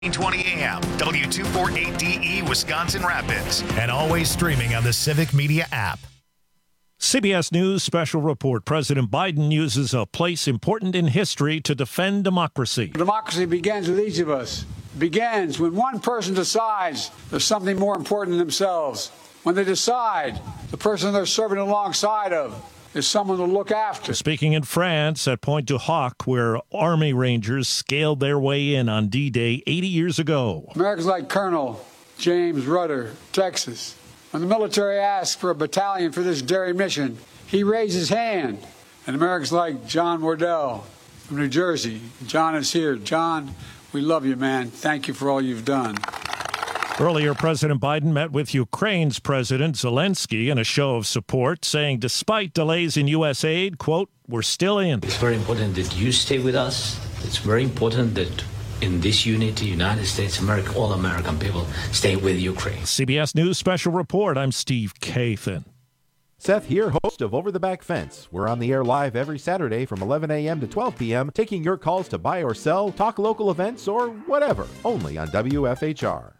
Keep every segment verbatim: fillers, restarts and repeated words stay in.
twenty A M, W two forty-eight D E, Wisconsin Rapids, and always streaming on the Civic Media app. C B S News special report. President Biden uses a place important in history to defend democracy. Democracy begins with each of us. It begins when one person decides there's something more important than themselves. When they decide the person they're serving alongside of is someone to look after. Speaking in France at Pointe du Hoc, where Army Rangers scaled their way in on D-Day eighty years ago. Americans like Colonel James Rudder, Texas. When the military asked for a battalion for this daring mission, he raised his hand. And Americans like John Wardell from New Jersey. John is here. John, we love you, man. Thank you for all you've done. Earlier, President Biden met with Ukraine's President Zelensky in a show of support, saying despite delays in U S aid, quote, we're still in. It's very important that you stay with us. It's very important that in this unity, United States, America, all American people stay with Ukraine. C B S News Special Report. I'm Steve Kathan. Seth here, host of Over the Back Fence. We're on the air live every Saturday from eleven a.m. to twelve p.m., taking your calls to buy or sell, talk local events, or whatever, only on W F H R.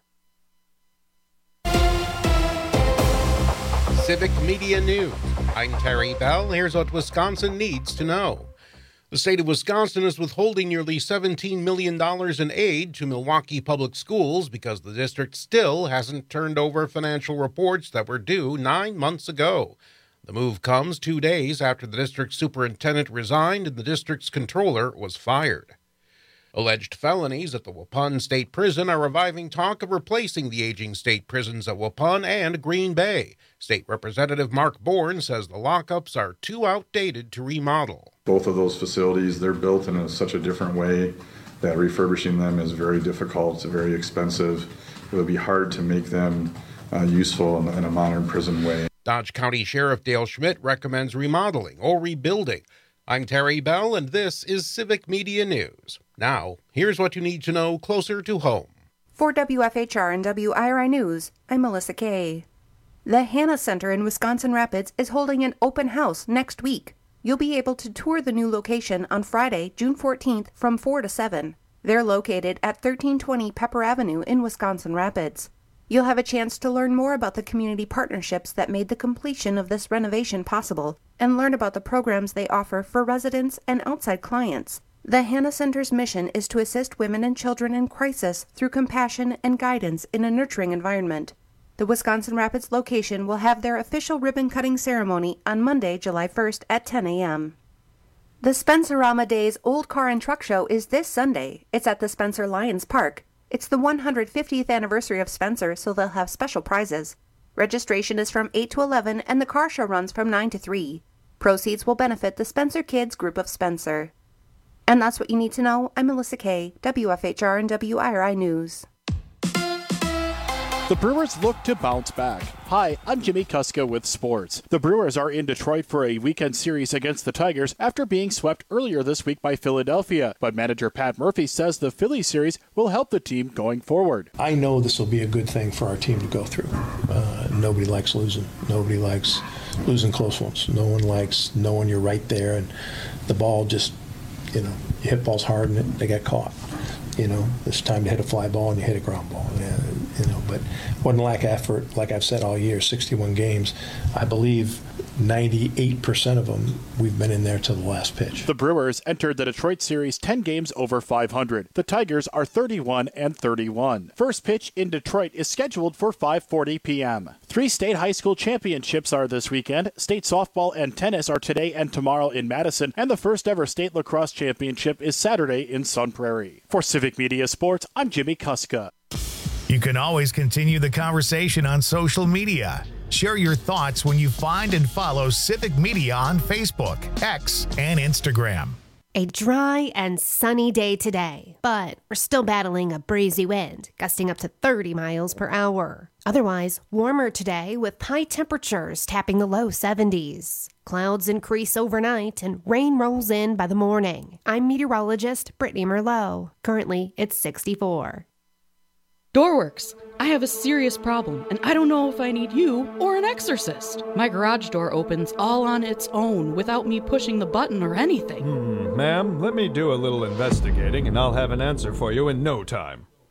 Civic Media News. I'm Terry Bell. Here's what Wisconsin needs to know. The state of Wisconsin is withholding nearly seventeen million dollars in aid to Milwaukee Public Schools because the district still hasn't turned over financial reports that were due nine months ago. The move comes two days after the district's superintendent resigned and the district's controller was fired. Alleged felonies at the Waupun State Prison are reviving talk of replacing the aging state prisons at Waupun and Green Bay. State Representative Mark Bourne says the lockups are too outdated to remodel. Both of those facilities, they're built in a, such a different way that refurbishing them is very difficult, it's very expensive. It would be hard to make them uh, useful in, in a modern prison way. Dodge County Sheriff Dale Schmidt recommends remodeling or rebuilding. I'm Terry Bell, and this is Civic Media News. Now, here's what you need to know closer to home. For W F H R and W I R I News, I'm Melissa Kay. The Hanna Center in Wisconsin Rapids is holding an open house next week. You'll be able to tour the new location on Friday, June fourteenth from four to seven. They're located at thirteen twenty Pepper Avenue in Wisconsin Rapids. You'll have a chance to learn more about the community partnerships that made the completion of this renovation possible and learn about the programs they offer for residents and outside clients. The Hanna Center's mission is to assist women and children in crisis through compassion and guidance in a nurturing environment. The Wisconsin Rapids location will have their official ribbon-cutting ceremony on Monday, July first at ten a.m. The Spencerama Days Old Car and Truck Show is this Sunday. It's at the Spencer Lions Park. It's the one hundred fiftieth anniversary of Spencer, so they'll have special prizes. Registration is from eight to eleven, and the car show runs from nine to three. Proceeds will benefit the Spencer Kids Group of Spencer. And that's what you need to know. I'm Melissa Kay, W F H R and W I R I News. The Brewers look to bounce back. Hi, I'm Jimmy Kuska with sports. The Brewers are in Detroit for a weekend series against the Tigers after being swept earlier this week by Philadelphia. But manager Pat Murphy says the Philly series will help the team going forward. I know this will be a good thing for our team to go through. Uh, nobody likes losing. Nobody likes losing close ones. No one likes knowing you're right there and the ball just, you know, you hit balls hard and they get caught. You know, it's time to hit a fly ball and you hit a ground ball. Yeah, you know, but wasn't lack effort, like I've said all year, sixty-one games. I believe ninety-eight percent of them, we've been in there to the last pitch. The Brewers entered the Detroit series ten games over five hundred. The Tigers are thirty-one and thirty-one. First pitch in Detroit is scheduled for five forty p.m. Three state high school championships are this weekend. State softball and tennis are today and tomorrow in Madison, and the first ever state lacrosse championship is Saturday in Sun Prairie. For Civic Media Sports, I'm Jimmy Kuska. You can always continue the conversation on social media. Share your thoughts when you find and follow Civic Media on Facebook, X, and Instagram. A dry and sunny day today, but we're still battling a breezy wind, gusting up to thirty miles per hour. Otherwise, warmer today with high temperatures tapping the low seventies. Clouds increase overnight and rain rolls in by the morning. I'm meteorologist Brittany Merlot. Currently, it's sixty-four. Doorworks. I have a serious problem, and I don't know if I need you or an exorcist. My garage door opens all on its own without me pushing the button or anything. Hmm, ma'am, let me do a little investigating, and I'll have an answer for you in no time.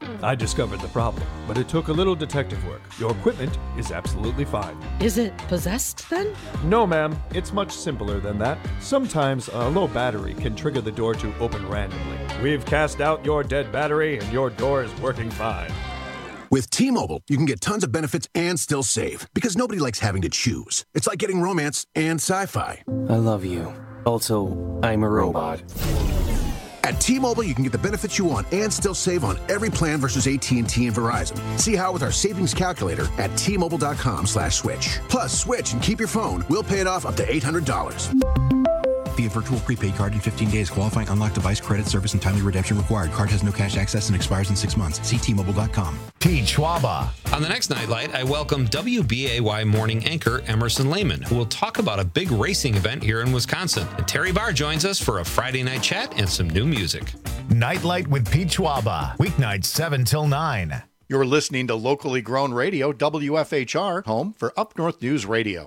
I discovered the problem, but it took a little detective work. Your equipment is absolutely fine. Is it possessed then? No, ma'am. It's much simpler than that. Sometimes a low battery can trigger the door to open randomly. We've cast out your dead battery, and your door is working fine. With T-Mobile, you can get tons of benefits and still save, because nobody likes having to choose. It's like getting romance and sci-fi. I love you. Also, I'm a robot. At T-Mobile, you can get the benefits you want and still save on every plan versus A T and T and Verizon. See how with our savings calculator at T Mobile dot com slash switch. Plus, switch and keep your phone. We'll pay it off up to eight hundred dollars. Via virtual prepaid card in fifteen days. Qualifying unlocked device credit service and timely redemption required. Card has no cash access and expires in six months. See T Mobile dot com. Pete Schwaba. On the next Nightlight, I welcome W B A Y morning anchor Emerson Lehman, who will talk about a big racing event here in Wisconsin. And Terry Barr joins us for a Friday night chat and some new music. Nightlight with Pete Schwaba. Weeknights seven till nine. You're listening to locally grown radio, W F H R, home for Up North News Radio.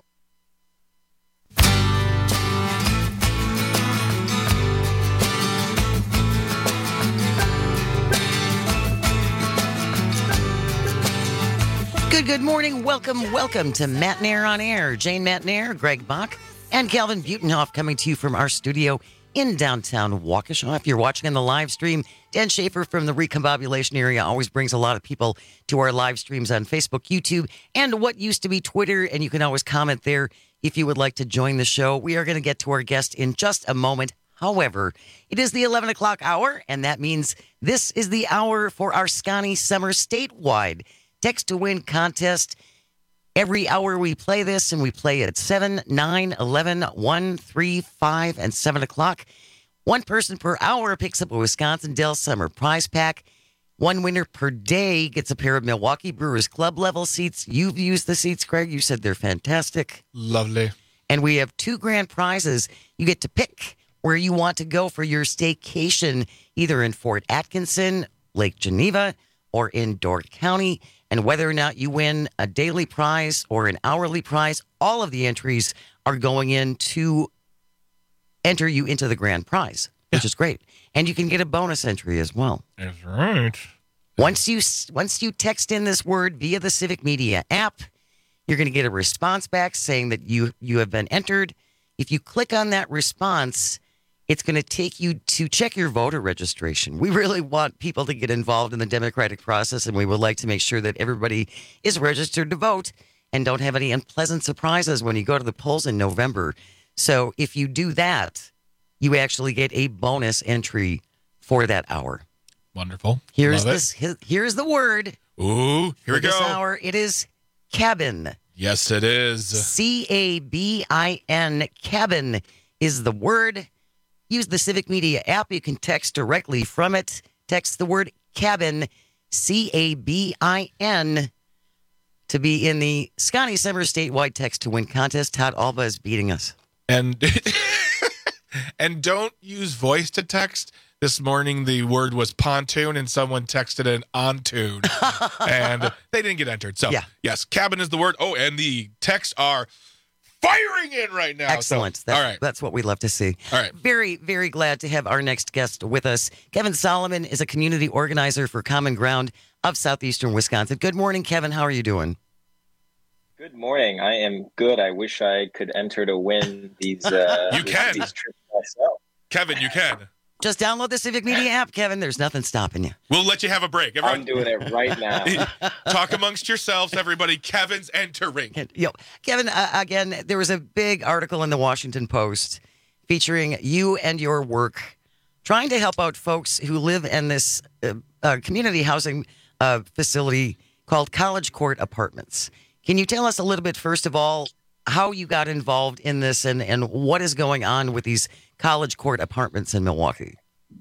Good, good morning. Welcome, welcome to Matt Nair on Air. Jane Matt Nair, Greg Bach, and Calvin Butenhoff coming to you from our studio in downtown Waukesha. If you're watching on the live stream, Dan Schaefer from the Recombobulation area always brings a lot of people to our live streams on Facebook, YouTube, and what used to be Twitter, and you can always comment there if you would like to join the show. We are going to get to our guest in just a moment. However, it is the eleven o'clock hour, and that means this is the hour for our Scotty Summer Statewide Text to Win contest. Every hour we play this, and we play it at seven, nine, eleven, one, three, five, and seven o'clock. One person per hour picks up a Wisconsin Dells Summer Prize Pack. One winner per day gets a pair of Milwaukee Brewers Club level seats. You've used the seats, Craig. You said they're fantastic. Lovely. And we have two grand prizes. You get to pick where you want to go for your staycation, either in Fort Atkinson, Lake Geneva, or in Door County. And whether or not you win a daily prize or an hourly prize, all of the entries are going in to enter you into the grand prize, which is great. And you can get a bonus entry as well. That's right. Once you once you text in this word via the Civic Media app, you're going to get a response back saying that you you have been entered. If you click on that response, it's going to take you to check your voter registration. We really want people to get involved in the democratic process, and we would like to make sure that everybody is registered to vote and don't have any unpleasant surprises when you go to the polls in November. So if you do that, you actually get a bonus entry for that hour. Wonderful. Here's Love this. It. Here's the word. Ooh, here for we go. This hour, it is cabin. Yes, it is. C A B I N. Cabin is the word. Use the Civic Media app. You can text directly from it. Text the word cabin, C A B I N, to be in the Scotty Summer Statewide Text to Win contest. Todd Alba is beating us. And and don't use voice to text. This morning, the word was pontoon, and someone texted an on-tune, and they didn't get entered. So, yeah. Yes, cabin is the word. Oh, and the texts are firing in right now. Excellent. So, that's, all right. That's what we love to see. All right. Very, very glad to have our next guest with us. Kevin Solomon is a community organizer for Common Ground of Southeastern Wisconsin. Good morning, Kevin. How are you doing? Good morning. I am good. I wish I could enter to win these, uh, you these, can. these trips myself. Kevin, you can. Just download the Civic Media app, Kevin. There's nothing stopping you. We'll let you have a break. Everyone, I'm doing it right now. Talk amongst yourselves, everybody. Kevin's entering. Yo, Kevin, uh, again, there was a big article in the Washington Post featuring you and your work trying to help out folks who live in this uh, uh, community housing uh, facility called College Court Apartments. Can you tell us a little bit, first of all, how you got involved in this and, and what is going on with these College Court Apartments in Milwaukee?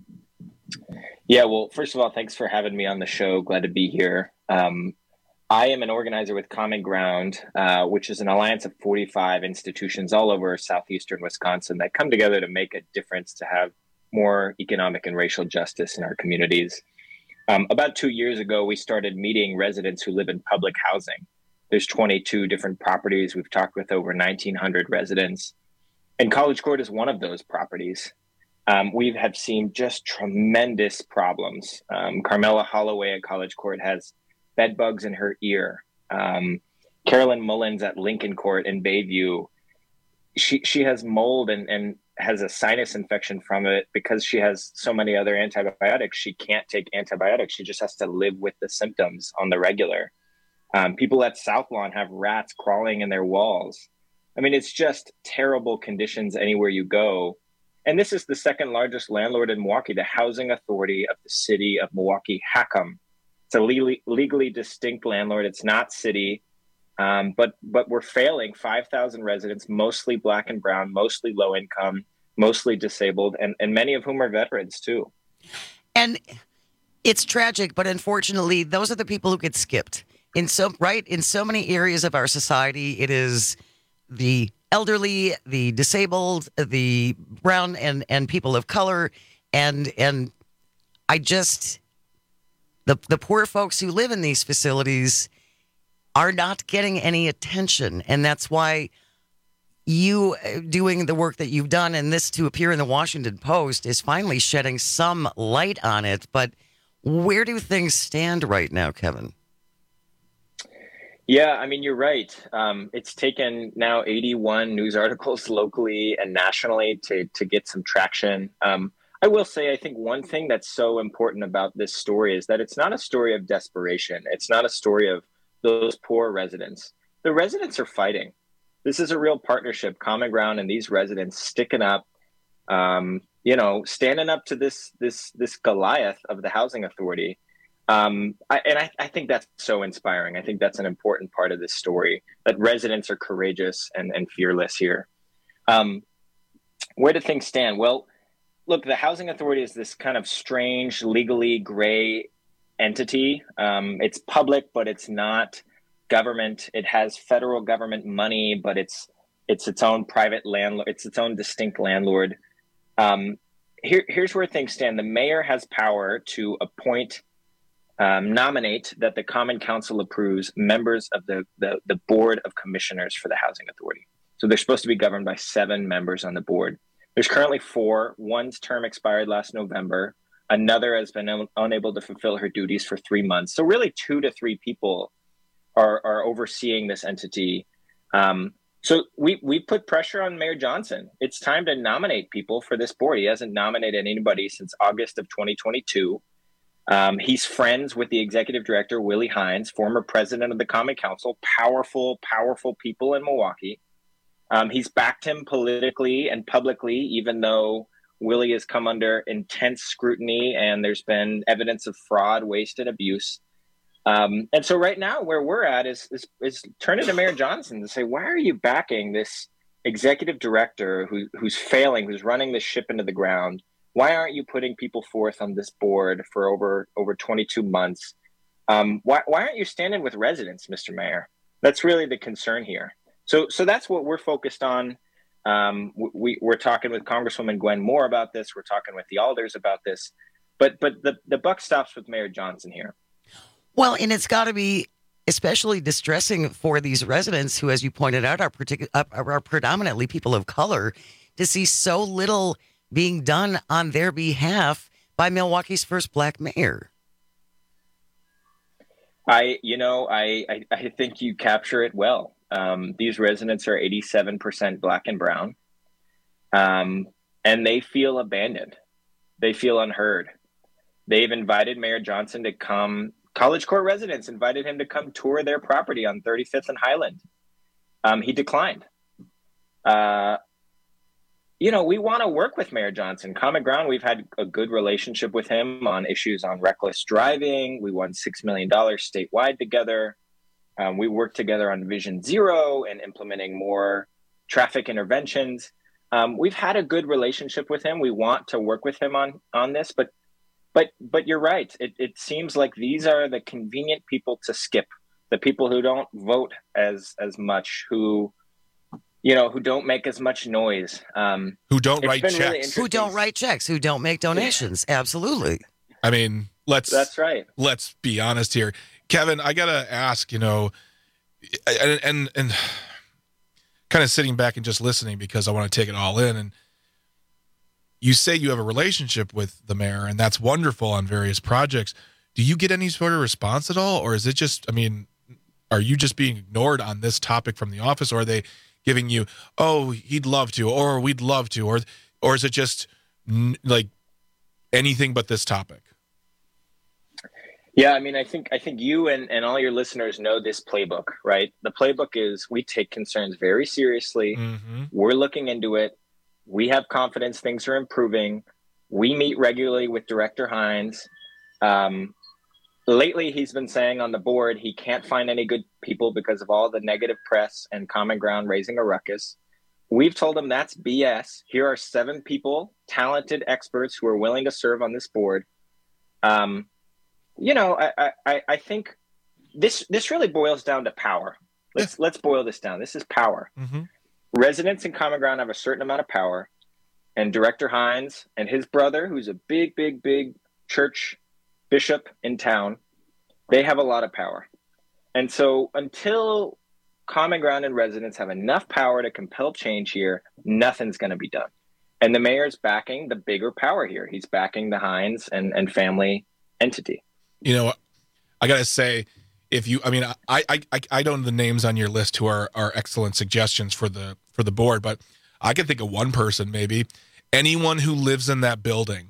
Yeah, well, first of all, thanks for having me on the show. Glad to be here. Um, I am an organizer with Common Ground, uh, which is an alliance of forty-five institutions all over southeastern Wisconsin that come together to make a difference to have more economic and racial justice in our communities. Um, about two years ago, we started meeting residents who live in public housing. There's twenty-two different properties. We've talked with over nineteen hundred residents. And College Court is one of those properties. Um, we have seen just tremendous problems. Um, Carmela Holloway at College Court has bed bugs in her ear. Um, Carolyn Mullins at Lincoln Court in Bayview, she she has mold and, and has a sinus infection from it because she has so many other antibiotics. She can't take antibiotics. She just has to live with the symptoms on the regular. Um, people at South Lawn have rats crawling in their walls. I mean, it's just terrible conditions anywhere you go. And this is the second largest landlord in Milwaukee, the Housing Authority of the City of Milwaukee, HACM. It's a legally, legally distinct landlord. It's not city, um, but but we're failing five thousand residents, mostly Black and brown, mostly low income, mostly disabled, and, and many of whom are veterans too. And it's tragic, but unfortunately, those are the people who get skipped. In so right in so many areas of our society, it is the elderly, the disabled, the brown and, and people of color. And and I just, the the poor folks who live in these facilities are not getting any attention. And that's why you doing the work that you've done and this to appear in the Washington Post is finally shedding some light on it. But where do things stand right now, Kevin? Yeah, I mean, you're right. Um, it's taken now eighty-one news articles locally and nationally to to get some traction. Um, I will say, I think one thing that's so important about this story is that it's not a story of desperation. It's not a story of those poor residents. The residents are fighting. This is a real partnership, common ground, and these residents sticking up, um, you know, standing up to this this this Goliath of the Housing Authority. Um, I, and I, I think that's so inspiring. I think that's an important part of this story, that residents are courageous and, and fearless here. Um, where do things stand? Well, look, the Housing Authority is this kind of strange, legally gray entity. Um, it's public, but it's not government. It has federal government money, but it's it's its own private landlord. It's its own distinct landlord. Um, here, here's where things stand. The mayor has power to appoint Um, nominate that the Common Council approves members of the, the, the Board of Commissioners for the Housing Authority. So they're supposed to be governed by seven members on the board. There's currently four. One's term expired last November. Another has been un- unable to fulfill her duties for three months. So really two to three people are, are overseeing this entity. Um, so we, we put pressure on Mayor Johnson. It's time to nominate people for this board. He hasn't nominated anybody since August of twenty twenty-two. Um, he's friends with the executive director, Willie Hines, former president of the Common Council, powerful, powerful people in Milwaukee. Um, he's backed him politically and publicly, even though Willie has come under intense scrutiny and there's been evidence of fraud, waste, and abuse. Um, and so right now where we're at is, is, is turning to Mayor Johnson to say, why are you backing this executive director who, who's failing, who's running this ship into the ground? Why aren't you putting people forth on this board for over over twenty-two months? Um, why, why aren't you standing with residents, Mister Mayor? That's really the concern here. So so that's what we're focused on. Um, we, we're talking with Congresswoman Gwen Moore about this. We're talking with the alders about this. But but the, the buck stops with Mayor Johnson here. Well, and it's got to be especially distressing for these residents who, as you pointed out, are, partic- are predominantly people of color, to see so little being done on their behalf by Milwaukee's first Black mayor. I, you know, I, I, I think you capture it well. Um, these residents are eighty-seven percent Black and brown, um, and they feel abandoned. They feel unheard. They've invited Mayor Johnson to come. College Court residents invited him to come tour their property on thirty-fifth and Highland. Um, he declined. Uh, You know, we want to work with Mayor Johnson. Common Ground, we've had a good relationship with him on issues on reckless driving. We won six million dollars statewide together. Um, we worked together on Vision Zero and implementing more traffic interventions. Um, we've had a good relationship with him. We want to work with him on, on this. But but but you're right. It, it seems like these are the convenient people to skip, the people who don't vote as as much, who... you know, who don't make as much noise. Um, who don't write checks. Really who don't write checks. Who don't make donations. Yeah. Absolutely. I mean, let's... That's right. Let's be honest here. Kevin, I got to ask, you know, and, and, and kind of sitting back and just listening because I want to take it all in. And you say you have a relationship with the mayor, and that's wonderful on various projects. Do you get any sort of response at all? Or is it just, I mean, are you just being ignored on this topic from the office? Or are they giving you, oh, he'd love to, or we'd love to, or or is it just n- like anything but this topic? Yeah, I mean, I think I think you and, and all your listeners know this playbook, right? The playbook is we take concerns very seriously. Mm-hmm. We're looking into it. We have confidence things are improving. We meet regularly with Director Hines. Um, lately, he's been saying on the board he can't find any good people because of all the negative press and Common Ground raising a ruckus. We've told him that's B S. Here are seven people, talented experts who are willing to serve on this board. Um, you know, I, I, I think this this really boils down to power. Let's yeah. let's boil this down. This is power. Mm-hmm. Residents in Common Ground have a certain amount of power, and Director Hines and his brother, who's a big, big, big church bishop in town, they have a lot of power. And so until Common Ground and residents have enough power to compel change here, nothing's going to be done. And the mayor's backing the bigger power here. He's backing the Hines and, and family entity. You know, I got to say, if you, I mean, I, I, I, I don't know the names on your list who are, are excellent suggestions for the, for the board, but I can think of one person, maybe anyone who lives in that building.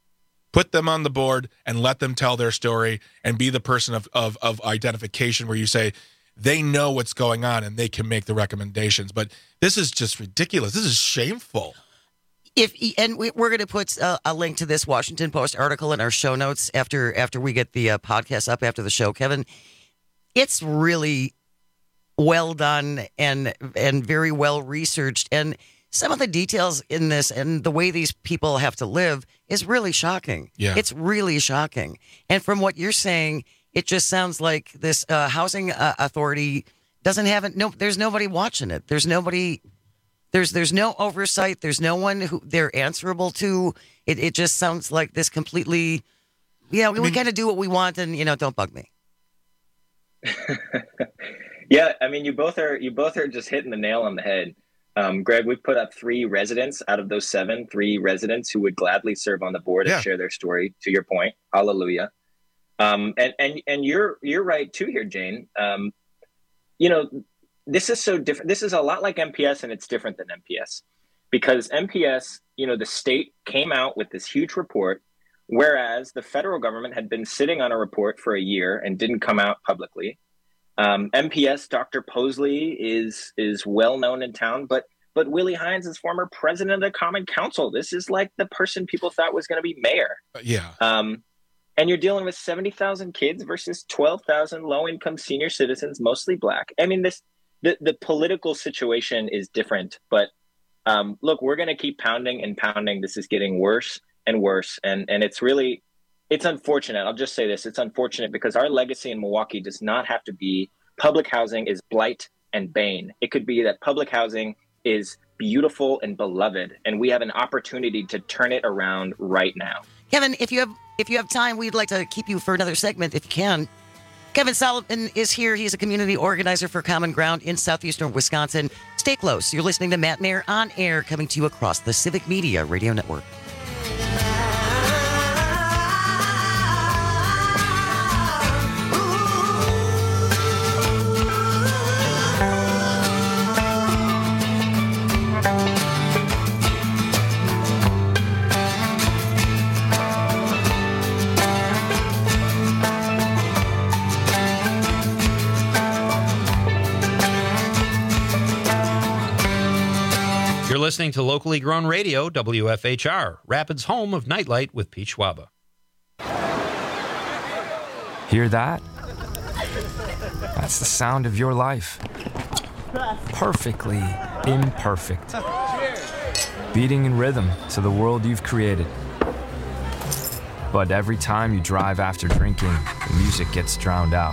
Put them on the board and let them tell their story and be the person of, of, of identification where you say they know what's going on and they can make the recommendations. But this is just ridiculous. This is shameful. If and we, we're going to put a, a link to this Washington Post article in our show notes after after we get the uh, podcast up after the show, Kevin. It's really well done and and very well researched, and some of the details in this and the way these people have to live is really shocking. Yeah. It's really shocking. And from what you're saying, it just sounds like this uh, housing uh, authority doesn't have it. No, there's nobody watching it. There's nobody. There's there's no oversight. There's no one who they're answerable to. It it just sounds like this completely. Yeah, we, we kind of do what we want, and you know, don't bug me. Yeah, I mean, you both are you both are just hitting the nail on the head. Um, Greg, we've put up three residents out of those seven, three residents who would gladly serve on the board yeah. and share their story. To your point, hallelujah. Um, and and and you're you're right too here, Jane. Um, you know, this is so different. This is a lot like M P S, and it's different than M P S because M P S, you know, the state came out with this huge report, whereas the federal government had been sitting on a report for a year and didn't come out publicly. Um, M P S, Doctor Posley is is well known in town, but but Willie Hines is former president of the Common Council. This is like the person people thought was going to be mayor. Uh, yeah. Um, and you're dealing with seventy thousand kids versus twelve thousand low income senior citizens, mostly black. I mean, this the the political situation is different, but um, look, we're going to keep pounding and pounding. This is getting worse and worse, and and it's really. It's unfortunate. I'll just say this. It's unfortunate because our legacy in Milwaukee does not have to be public housing is blight and bane. It could be that public housing is beautiful and beloved, and we have an opportunity to turn it around right now. Kevin, if you have if you have time, we'd like to keep you for another segment if you can. Kevin Solomon is here. He's a community organizer for Common Ground in southeastern Wisconsin. Stay close. You're listening to Matt Nair on Air, coming to you across the Civic Media Radio Network. Listening to locally grown radio, W F H R, Rapids' home of Nightlight with Pete Schwaba. Hear that? That's the sound of your life. Perfectly imperfect. Beating in rhythm to the world you've created. But every time you drive after drinking, the music gets drowned out.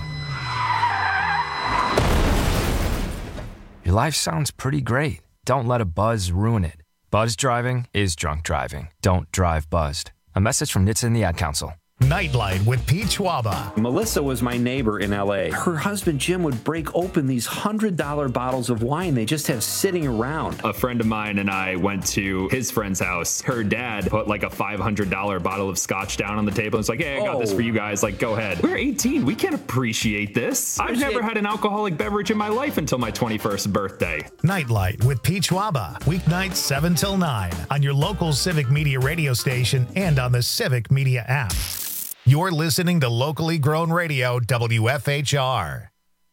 Your life sounds pretty great. Don't let a buzz ruin it. Buzz driving is drunk driving. Don't drive buzzed. A message from N H T S A and the Ad Council. Nightlight with Pete Schwaba. Melissa was my neighbor in L A. Her husband Jim would break open these one hundred dollar bottles of wine they just have sitting around. A friend of mine and I went to his friend's house. Her dad put like a five hundred dollar bottle of scotch down on the table and was like, hey, I got oh. this for you guys. Like, go ahead. We're eighteen. We can't appreciate this. I've never had an alcoholic beverage in my life until my twenty-first birthday. Nightlight with Pete Schwaba. Weeknights seven till nine on your local Civic Media radio station and on the Civic Media app. You're listening to locally grown radio, W F H R.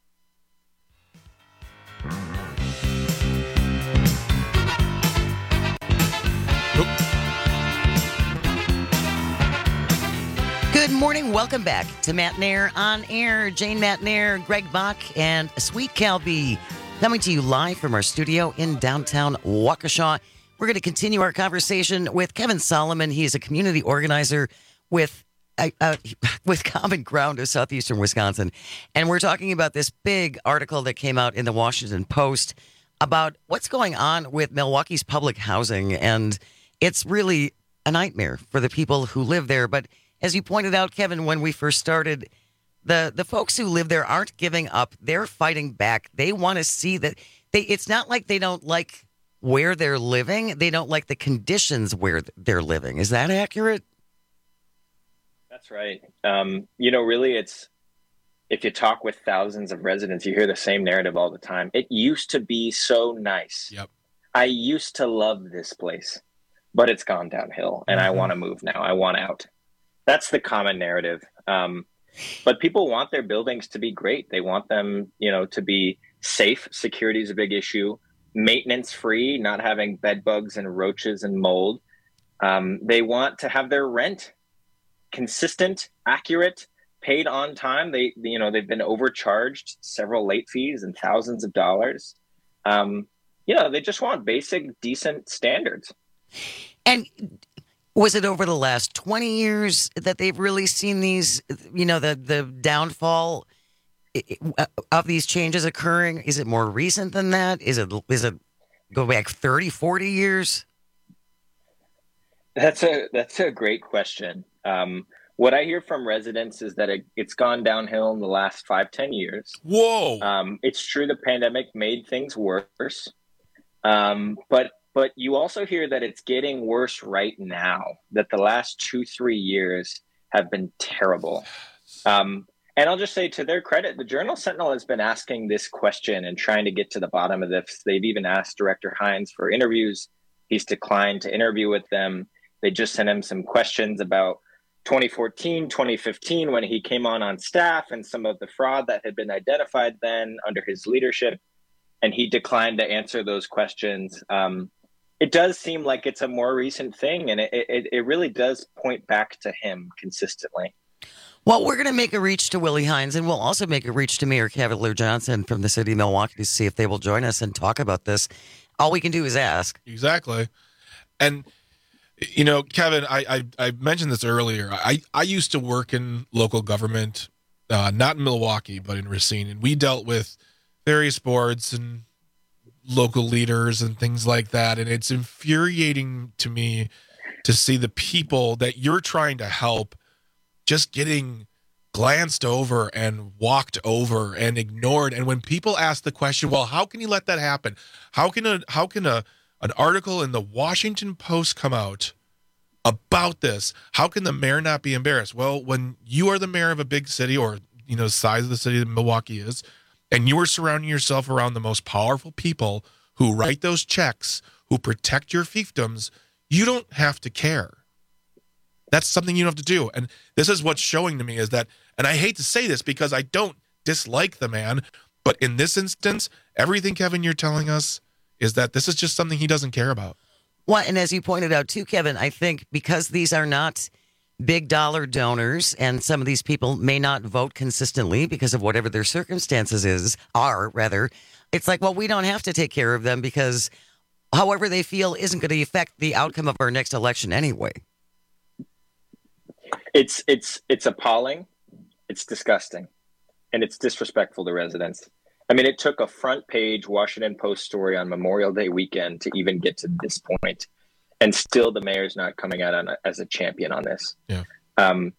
Good morning. Welcome back to Matt Nair on Air. Jane Matt Nair, Greg Bach, and Sweet Calby coming to you live from our studio in downtown Waukesha. We're going to continue our conversation with Kevin Solomon. He is a community organizer with Uh, uh, with Common Ground of Southeastern Wisconsin. And we're talking about this big article that came out in the Washington Post about what's going on with Milwaukee's public housing. And it's really a nightmare for the people who live there. But as you pointed out, Kevin, when we first started, the, the folks who live there aren't giving up. They're fighting back. They want to see that they, it's not like they don't like where they're living. They don't like the conditions where they're living. Is that accurate? That's right. Um, you know, really, it's if you talk with thousands of residents, you hear the same narrative all the time. It used to be so nice. Yep. I used to love this place, but it's gone downhill, and mm-hmm. I want to move now. I want out. That's the common narrative. Um, but people want their buildings to be great. They want them, you know, to be safe. Security is a big issue. Maintenance free, not having bed bugs and roaches and mold. Um, they want to have their rent consistent, accurate, paid on time. They, you know, they've been overcharged several late fees and thousands of dollars. Um, you know, they just want basic, decent standards. And was it over the last twenty years that they've really seen these, you know, the, the downfall of these changes occurring? Is it more recent than that? Is it, is it go back thirty, forty years? That's a, that's a great question. Um, what I hear from residents is that it, it's gone downhill in the last five, ten years. Whoa! Um, it's true the pandemic made things worse, um, but but you also hear that it's getting worse right now. That the last two, three years have been terrible. Um, and I'll just say, to their credit, the Journal Sentinel has been asking this question and trying to get to the bottom of this. They've even asked Director Hines for interviews. He's declined to interview with them. They just sent him some questions about twenty fourteen, twenty fifteen, when he came on on staff and some of the fraud that had been identified then under his leadership, and he declined to answer those questions. Um, it does seem like it's a more recent thing, and it, it, it really does point back to him consistently. Well, we're going to make a reach to Willie Hines, and we'll also make a reach to Mayor Cavalier Johnson from the city of Milwaukee to see if they will join us and talk about this. All we can do is ask. Exactly. And you know, Kevin, I, I I mentioned this earlier. I, I used to work in local government, uh, not in Milwaukee, but in Racine. And we dealt with various boards and local leaders and things like that. And it's infuriating to me to see the people that you're trying to help just getting glanced over and walked over and ignored. And when people ask the question, well, how can you let that happen? How can a, how can a, an article in the Washington Post come out about this? How can the mayor not be embarrassed? Well, when you are the mayor of a big city, or, you know, the size of the city that Milwaukee is, and you are surrounding yourself around the most powerful people who write those checks, who protect your fiefdoms, you don't have to care. That's something you don't have to do. And this is what's showing to me is that, and I hate to say this because I don't dislike the man, but in this instance, everything, Kevin, you're telling us is that this is just something he doesn't care about. Well, and as you pointed out too, Kevin, I think because these are not big dollar donors, and some of these people may not vote consistently because of whatever their circumstances is are rather, it's like, well, we don't have to take care of them because however they feel isn't going to affect the outcome of our next election anyway. It's it's it's appalling, it's disgusting, and it's disrespectful to residents. I mean, it took a front page Washington Post story on Memorial Day weekend to even get to this point, and still the mayor's not coming out on a, as a champion on this. Yeah. Um,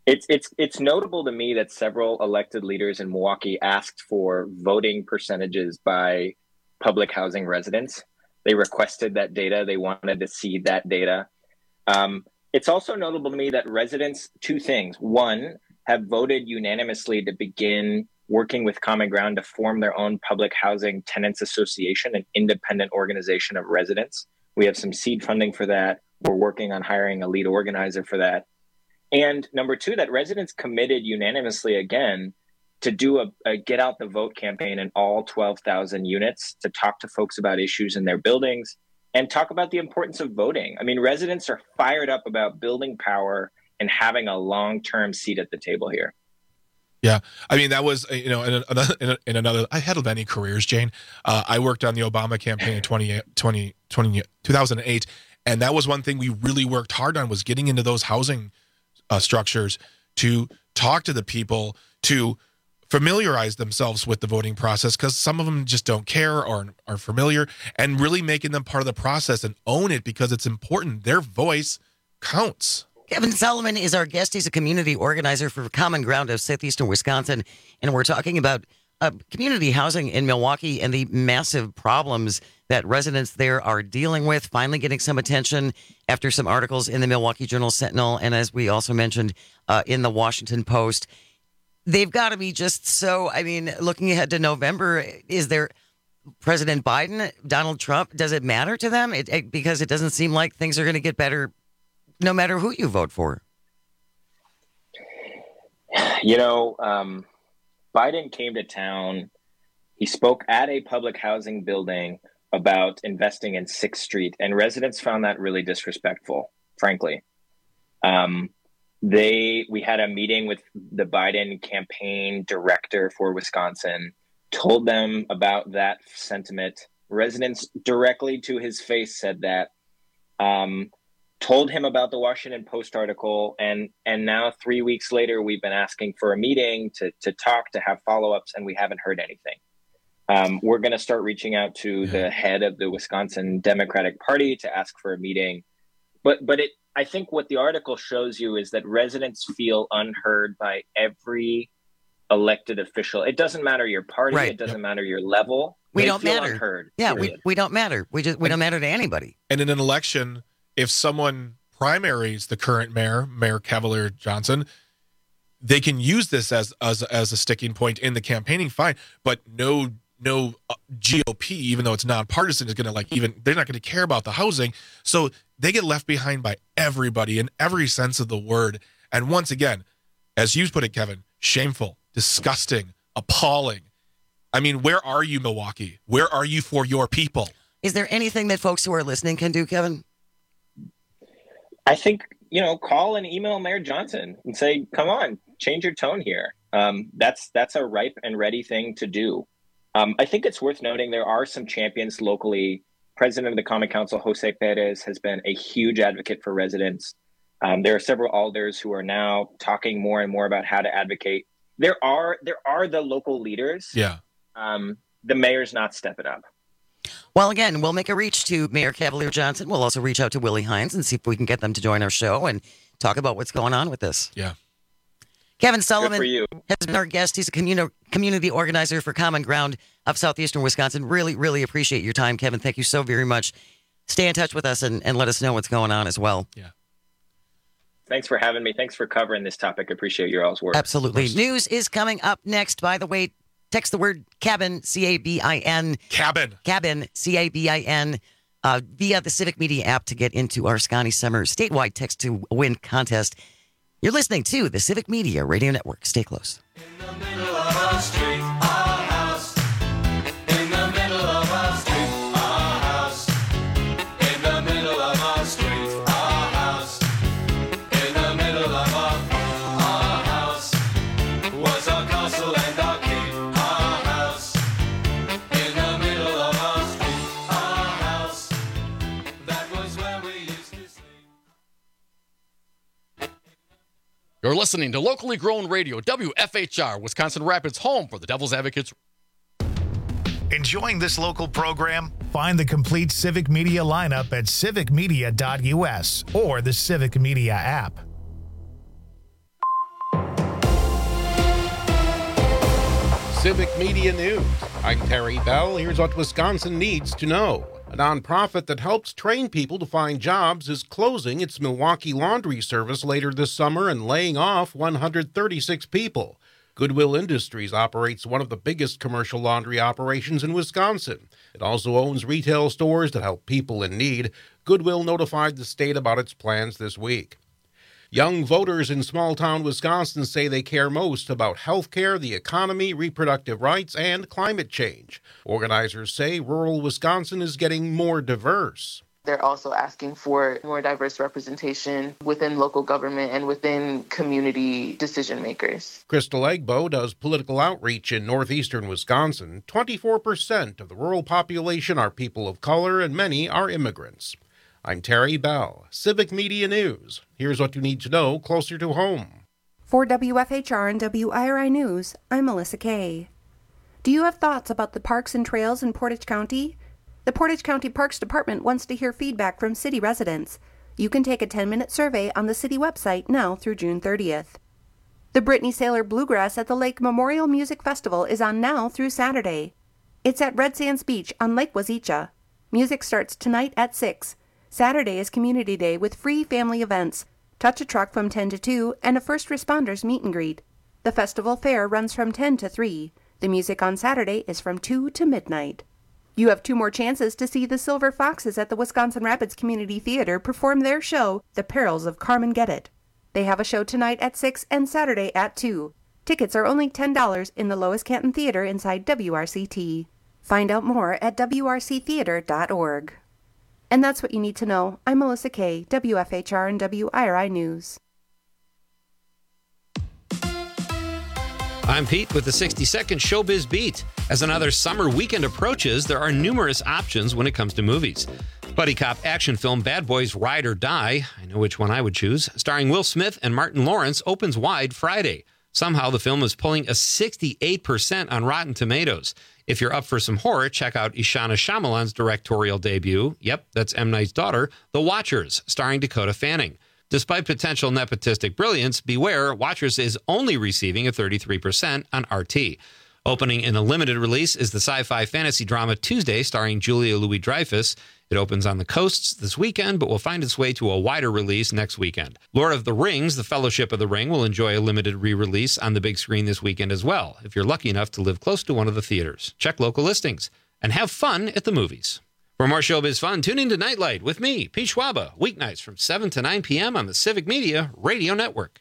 It's it's it's notable to me that several elected leaders in Milwaukee asked for voting percentages by public housing residents. They requested that data. They wanted to see that data. Um, it's also notable to me that residents, two things. One, have voted unanimously to begin working with Common Ground to form their own public housing tenants association, an independent organization of residents. We have some seed funding for that. We're working on hiring a lead organizer for that. And number two, that residents committed unanimously again to do a, a get out the vote campaign in all twelve thousand units to talk to folks about issues in their buildings and talk about the importance of voting. I mean, residents are fired up about building power and having a long-term seat at the table here. Yeah, I mean, that was, you know, in another, in another I had many careers, Jane. Uh, I worked on the Obama campaign in twenty, twenty, twenty, two thousand eight, and that was one thing we really worked hard on, was getting into those housing uh, structures to talk to the people, to familiarize themselves with the voting process, because some of them just don't care or are familiar, and really making them part of the process and own it because it's important. Their voice counts. Kevin Solomon is our guest. He's a community organizer for Common Ground of Southeastern Wisconsin, and we're talking about uh, community housing in Milwaukee and the massive problems that residents there are dealing with, finally getting some attention after some articles in the Milwaukee Journal-Sentinel, and as we also mentioned, uh, in the Washington Post. They've got to be just so, I mean, looking ahead to November, is there President Biden, Donald Trump, does it matter to them? It, it, because it doesn't seem like things are going to get better no matter who you vote for. You know, um, Biden came to town. He spoke at a public housing building about investing in sixth street, and residents found that really disrespectful, frankly. Um, they we had a meeting with the Biden campaign director for Wisconsin, told them about that sentiment. Residents directly to his face said that. Um, told him about the Washington Post article, and and now three weeks later, we've been asking for a meeting to to talk, to have follow-ups, and we haven't heard anything. Um, we're going to start reaching out to the head of the Wisconsin Democratic Party to ask for a meeting. But but it I think what the article shows you is that residents feel unheard by every elected official. It doesn't matter your party. Right. It doesn't matter your level. We They don't feel matter. Unheard, yeah, period. we, we don't matter. We just we don't matter to anybody. And in an election, if someone primaries the current mayor, Mayor Cavalier Johnson, they can use this as as as a sticking point in the campaigning. Fine, but no no G O P, even though it's nonpartisan, is going to like even they're not going to care about the housing. So they get left behind by everybody in every sense of the word. And once again, as you put it, Kevin, shameful, disgusting, appalling. I mean, where are you, Milwaukee? Where are you for your people? Is there anything that folks who are listening can do, Kevin? I think, you know, call and email Mayor Johnson and say, come on, change your tone here. Um, that's that's a ripe and ready thing to do. Um, I think it's worth noting there are some champions locally. President of the Common Council, Jose Perez, has been a huge advocate for residents. Um, there are several alders who are now talking more and more about how to advocate. There are there are the local leaders. Yeah. Um, the mayor's not stepping up. Well, again, we'll make a reach to Mayor Cavalier Johnson. We'll also reach out to Willie Hines and see if we can get them to join our show and talk about what's going on with this. Yeah. Kevin Solomon for you. has been our guest. He's a communi- community organizer for Common Ground of Southeastern Wisconsin. Really, really appreciate your time, Kevin. Thank you so very much. Stay in touch with us and, and let us know what's going on as well. Yeah. Thanks for having me. Thanks for covering this topic. Appreciate your all's work. Absolutely. News is coming up next. By the way, text the word cabin, C A B I N. Cabin. Cabin, C A B I N, uh, via the Civic Media app to get into our Scotty Summer statewide text to win contest. You're listening to the Civic Media Radio Network. Stay close. You're listening to locally grown radio, W F H R, Wisconsin Rapids, home for the Devil's Advocates. Enjoying this local program? Find the complete Civic Media lineup at civic media dot U S or the Civic Media app. Civic Media News. I'm Terry Bell. Here's what Wisconsin needs to know. A nonprofit that helps train people to find jobs is closing its Milwaukee laundry service later this summer and laying off one hundred thirty-six people. Goodwill Industries operates one of the biggest commercial laundry operations in Wisconsin. It also owns retail stores that help people in need. Goodwill notified the state about its plans this week. Young voters in small-town Wisconsin say they care most about health care, the economy, reproductive rights, and climate change. Organizers say rural Wisconsin is getting more diverse. They're also asking for more diverse representation within local government and within community decision makers. Crystal Egbo does political outreach in northeastern Wisconsin. twenty-four percent of the rural population are people of color, and many are immigrants. I'm Terry Bell, Civic Media News. Here's what you need to know closer to home. For W F H R and W I R I News, I'm Melissa Kay. Do you have thoughts about the parks and trails in Portage County? The Portage County Parks Department wants to hear feedback from city residents. You can take a ten-minute survey on the city website now through June thirtieth. The Brittany Sailor Bluegrass at the Lake Memorial Music Festival is on now through Saturday. It's at Red Sands Beach on Lake Wazeecha. Music starts tonight at six. Saturday is Community Day with free family events, Touch a Truck from ten to two, and a First Responders meet and greet. The festival fair runs from ten to three. The music on Saturday is from two to midnight. You have two more chances to see the Silver Foxes at the Wisconsin Rapids Community Theater perform their show, The Perils of Carmen Gettit. They have a show tonight at six and Saturday at two. Tickets are only ten dollars in the Lois Canton Theater inside W R C T. Find out more at w r c theater dot org. And that's what you need to know. I'm Melissa Kay, W F H R and W I R I News. I'm Pete with the sixty second Showbiz Beat. As another summer weekend approaches, there are numerous options when it comes to movies. Buddy cop action film Bad Boys Ride or Die, I know which one I would choose, starring Will Smith and Martin Lawrence, opens wide Friday. Somehow the film is pulling a sixty-eight percent on Rotten Tomatoes. If you're up for some horror, check out Ishana Shyamalan's directorial debut. Yep, that's M. Night's daughter, The Watchers, starring Dakota Fanning. Despite potential nepotistic brilliance, beware, Watchers is only receiving a thirty-three percent on R T. Opening in a limited release is the sci-fi fantasy drama Tuesday, starring Julia Louis-Dreyfus. It opens on the coasts this weekend, but will find its way to a wider release next weekend. Lord of the Rings, The Fellowship of the Ring, will enjoy a limited re-release on the big screen this weekend as well, if you're lucky enough to live close to one of the theaters. Check local listings and have fun at the movies. For more showbiz fun, tune in to Nightlight with me, Pete Schwaba, weeknights from seven to nine p.m. on the Civic Media Radio Network.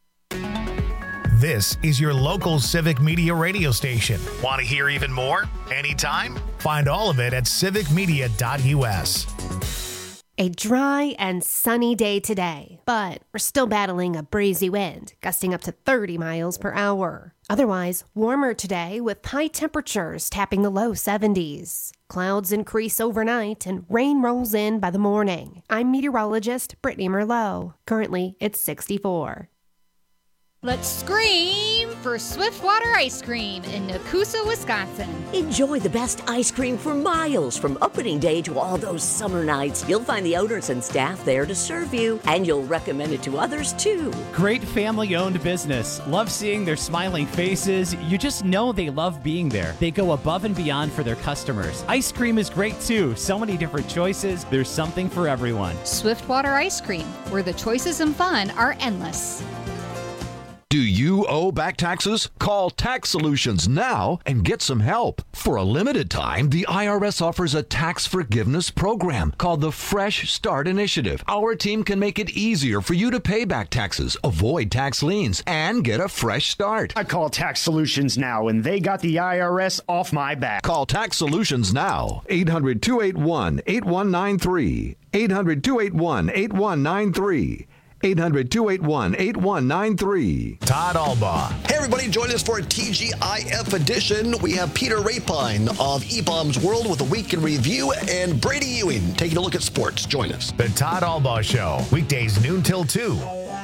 This is your local Civic Media radio station. Want to hear even more? Anytime? Find all of it at civic media dot u s. A dry and sunny day today, but we're still battling a breezy wind, gusting up to thirty miles per hour. Otherwise, warmer today with high temperatures tapping the low seventies. Clouds increase overnight and rain rolls in by the morning. I'm meteorologist Brittany Merlot. Currently, it's sixty-four. Let's scream for Swiftwater Ice Cream in Nakusa, Wisconsin. Enjoy the best ice cream for miles from opening day to all those summer nights. You'll find the owners and staff there to serve you, and you'll recommend it to others too. Great family-owned business. Love seeing their smiling faces. You just know they love being there. They go above and beyond for their customers. Ice cream is great too. So many different choices. There's something for everyone. Swiftwater Ice Cream, where the choices and fun are endless. Do you owe back taxes? Call Tax Solutions now and get some help. For a limited time, the I R S offers a tax forgiveness program called the Fresh Start Initiative. Our team can make it easier for you to pay back taxes, avoid tax liens, and get a fresh start. I call Tax Solutions now, and they got the I R S off my back. Call Tax Solutions now. eight hundred, two eight one, eight one nine three. eight hundred, two eight one, eight one nine three. eight hundred, two eight one, eight one nine three. Todd Albaugh. Hey, everybody, join us for a T G I F edition. We have Peter Rapine of E-Bombs World with a week in review, and Brady Ewing taking a look at sports. Join us. The Todd Albaugh Show, weekdays noon till two.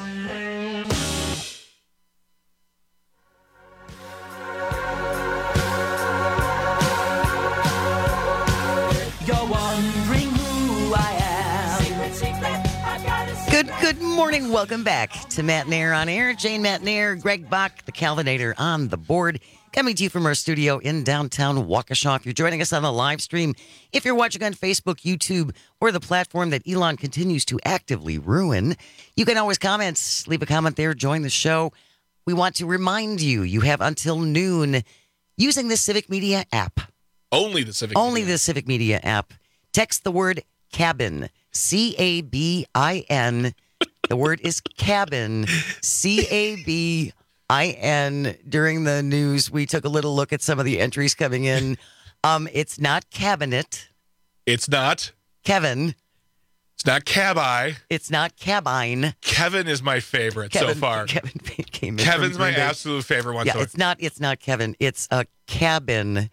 Good good morning. Welcome back to Matt Nair on Air. Jane Matt Nair, Greg Bach, the Calvinator on the board. coming to you from our studio in downtown Waukesha. If you're joining us on the live stream, if you're watching on Facebook, YouTube, or the platform that Elon continues to actively ruin, you can always comment, leave a comment there, join the show. We want to remind you, you have until noon using the Civic Media app. Only the Civic Only Media. the Civic Media app. Text the word cabin, C A B I N. The word is cabin, C A B I N. During the news, we took a little look at some of the entries coming in. Um, it's not cabinet. It's not. Kevin. It's not cabi. It's not cabine. Kevin is my favorite Kevin, so far. Kevin came in Kevin's from my Green Bay. absolute favorite one. Yeah, so it's not. It's not Kevin. It's a cabin,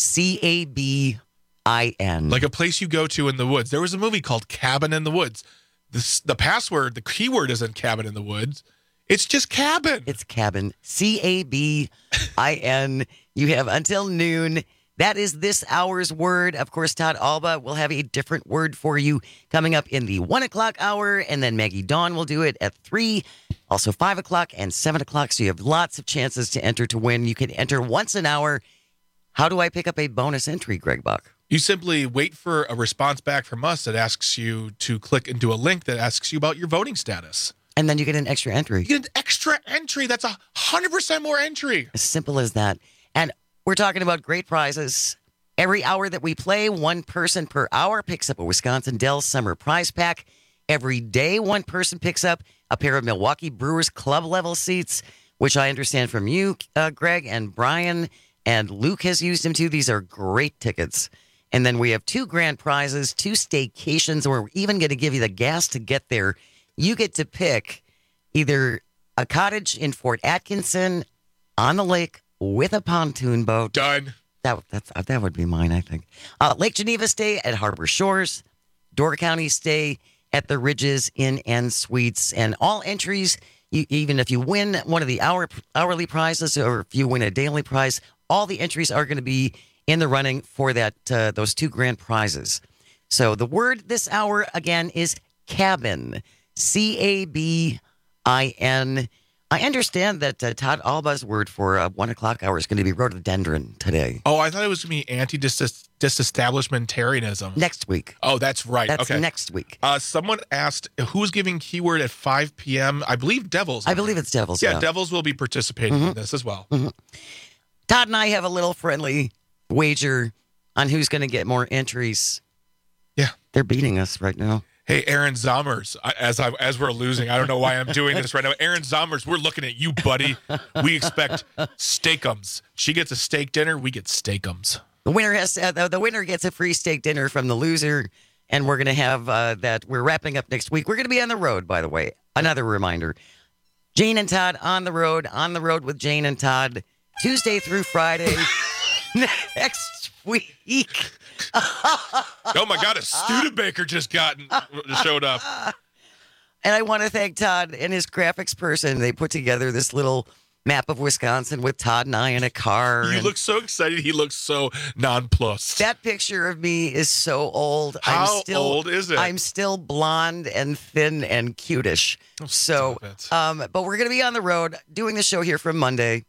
C A B I N. like a place you go to in the woods. There was a movie called Cabin in the Woods. This, the password, the keyword isn't cabin in the woods. It's just cabin. It's cabin, C A B I N. You have until noon. That is this hour's word. Of course, Todd Alba will have a different word for you coming up in the one o'clock hour, and then Maggie Dawn will do it at three, also five o'clock and seven o'clock. So you have lots of chances to enter to win. You can enter once an hour. How do I pick up a bonus entry, Greg Buck? You simply wait for a response back from us that asks you to click into a link that asks you about your voting status. And then you get an extra entry. You get an extra entry. That's a one hundred percent more entry. As simple as that. And we're talking about great prizes. Every hour that we play, one person per hour picks up a Wisconsin Dells Summer Prize Pack. Every day, one person picks up a pair of Milwaukee Brewers club level seats, which I understand from you, uh, Greg, and Brian, and Luke has used them too. These are great tickets. And then we have two grand prizes, two staycations, and we're even going to give you the gas to get there. You get to pick either a cottage in Fort Atkinson on the lake with a pontoon boat. Done. That that's, that would be mine, I think. Uh, Lake Geneva stay at Harbor Shores. Door County stay at the Ridges Inn and Suites. And all entries, you, even if you win one of the hour hourly prizes or if you win a daily prize, all the entries are going to be in the running for that uh, those two grand prizes. So the word this hour, again, is cabin. C A B I N. I understand that uh, Todd Alba's word for uh, one o'clock hour is going to be rhododendron today. Oh, I thought it was going to be anti-disestablishmentarianism. Next week. Oh, that's right. That's okay. next week. Uh, someone asked who's giving keyword at five p.m. I believe Devils. I believe it's Devils. Yeah, yeah. Devils will be participating Mhm. in this as well. Mhm. Todd and I have a little friendly wager on who's going to get more entries. Yeah. They're beating us right now. Hey, Aaron Zommers, I- as I as we're losing, I don't know why I'm doing this right now. Aaron Zommers, we're looking at you, buddy. We expect steakums. She gets a steak dinner. We get steakums. The winner has uh, the, the winner gets a free steak dinner from the loser, and we're going to have uh, that. We're wrapping up next week. We're going to be on the road, by the way. Another reminder: Jane and Todd on the road, on the road with Jane and Todd, Tuesday through Friday next week. Oh my God, a Studebaker just got showed up. And I want to thank Todd and his graphics person. They put together this little map of Wisconsin with Todd and I in a car. You and look so excited. He looks so nonplussed. that picture of me is so old. How I'm still, old is it? I'm still blonde and thin and cutish. Oh, so, um, but we're going to be on the road doing the show here from Monday.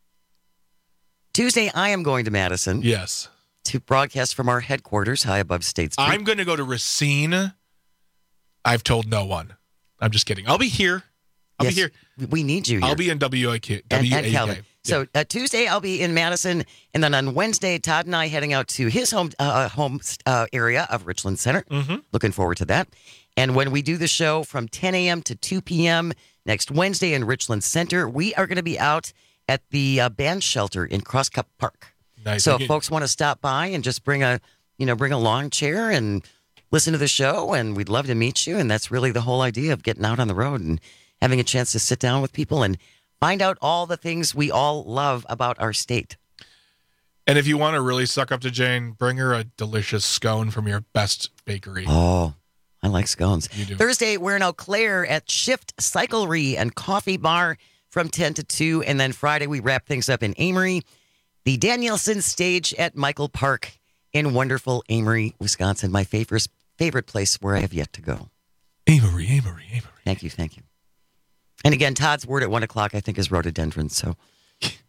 Tuesday, I am going to Madison. Yes. To broadcast from our headquarters high above State Street. I'm going to go to Racine. I've told no one. I'm just kidding. I'll be here. I'll Yes, be here. We need you here. I'll be in W A K. and, W A and K. Calvin. Yeah. So uh, Tuesday I'll be in Madison, and then on Wednesday Todd and I heading out to his home uh, home uh, area of Richland Center. Mm-hmm. Looking forward to that. And when we do the show from ten a.m. to two p.m. next Wednesday in Richland Center, we are going to be out at the uh, band shelter in Crosscup Park. Nice. So Okay. if folks want to stop by and just bring a you know bring a lawn chair and listen to the show, and we'd love to meet you. And that's really the whole idea of getting out on the road and having a chance to sit down with people and find out all the things we all love about our state. And if you want to really suck up to Jane, bring her a delicious scone from your best bakery. Oh, I like scones. You do. Thursday, we're in Eau Claire at Shift Cyclery and Coffee Bar from ten to two. And then Friday, we wrap things up in Amory, the Danielson Stage at Michael Park in wonderful Amory, Wisconsin. My favorite, favorite place where I have yet to go. Amory, Amory, Amory. Thank you, thank you. And again, Todd's word at one o'clock, I think, is rhododendron. So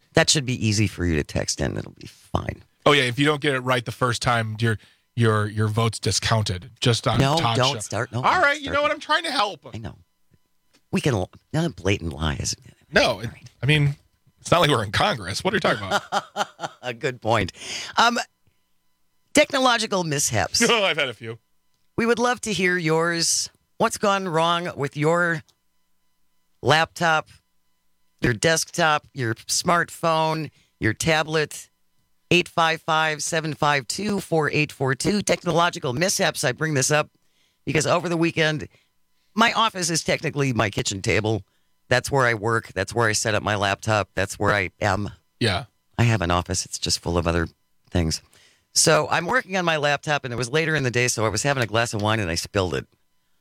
That should be easy for you to text in. It'll be fine. Oh yeah, if you don't get it right the first time, your your your vote's discounted. Just on no, Todd's don't show. start. No, All don't right, start. you know what? I'm trying to help. I know. We can not a blatant lie, isn't it? No, it, I mean it's not like we're in Congress. What are you talking about? A good point. Um, technological mishaps. Oh, I've had a few. We would love to hear yours. What's gone wrong with your laptop, your desktop, your smartphone, your tablet? eight five five, seven five two, four eight four two. Technological mishaps. I bring this up because over the weekend, my office is technically my kitchen table. That's where I work. That's where I set up my laptop. That's where I am. Yeah. I have an office. It's just full of other things. So I'm working on my laptop, and it was later in the day, so I was having a glass of wine, and I spilled it.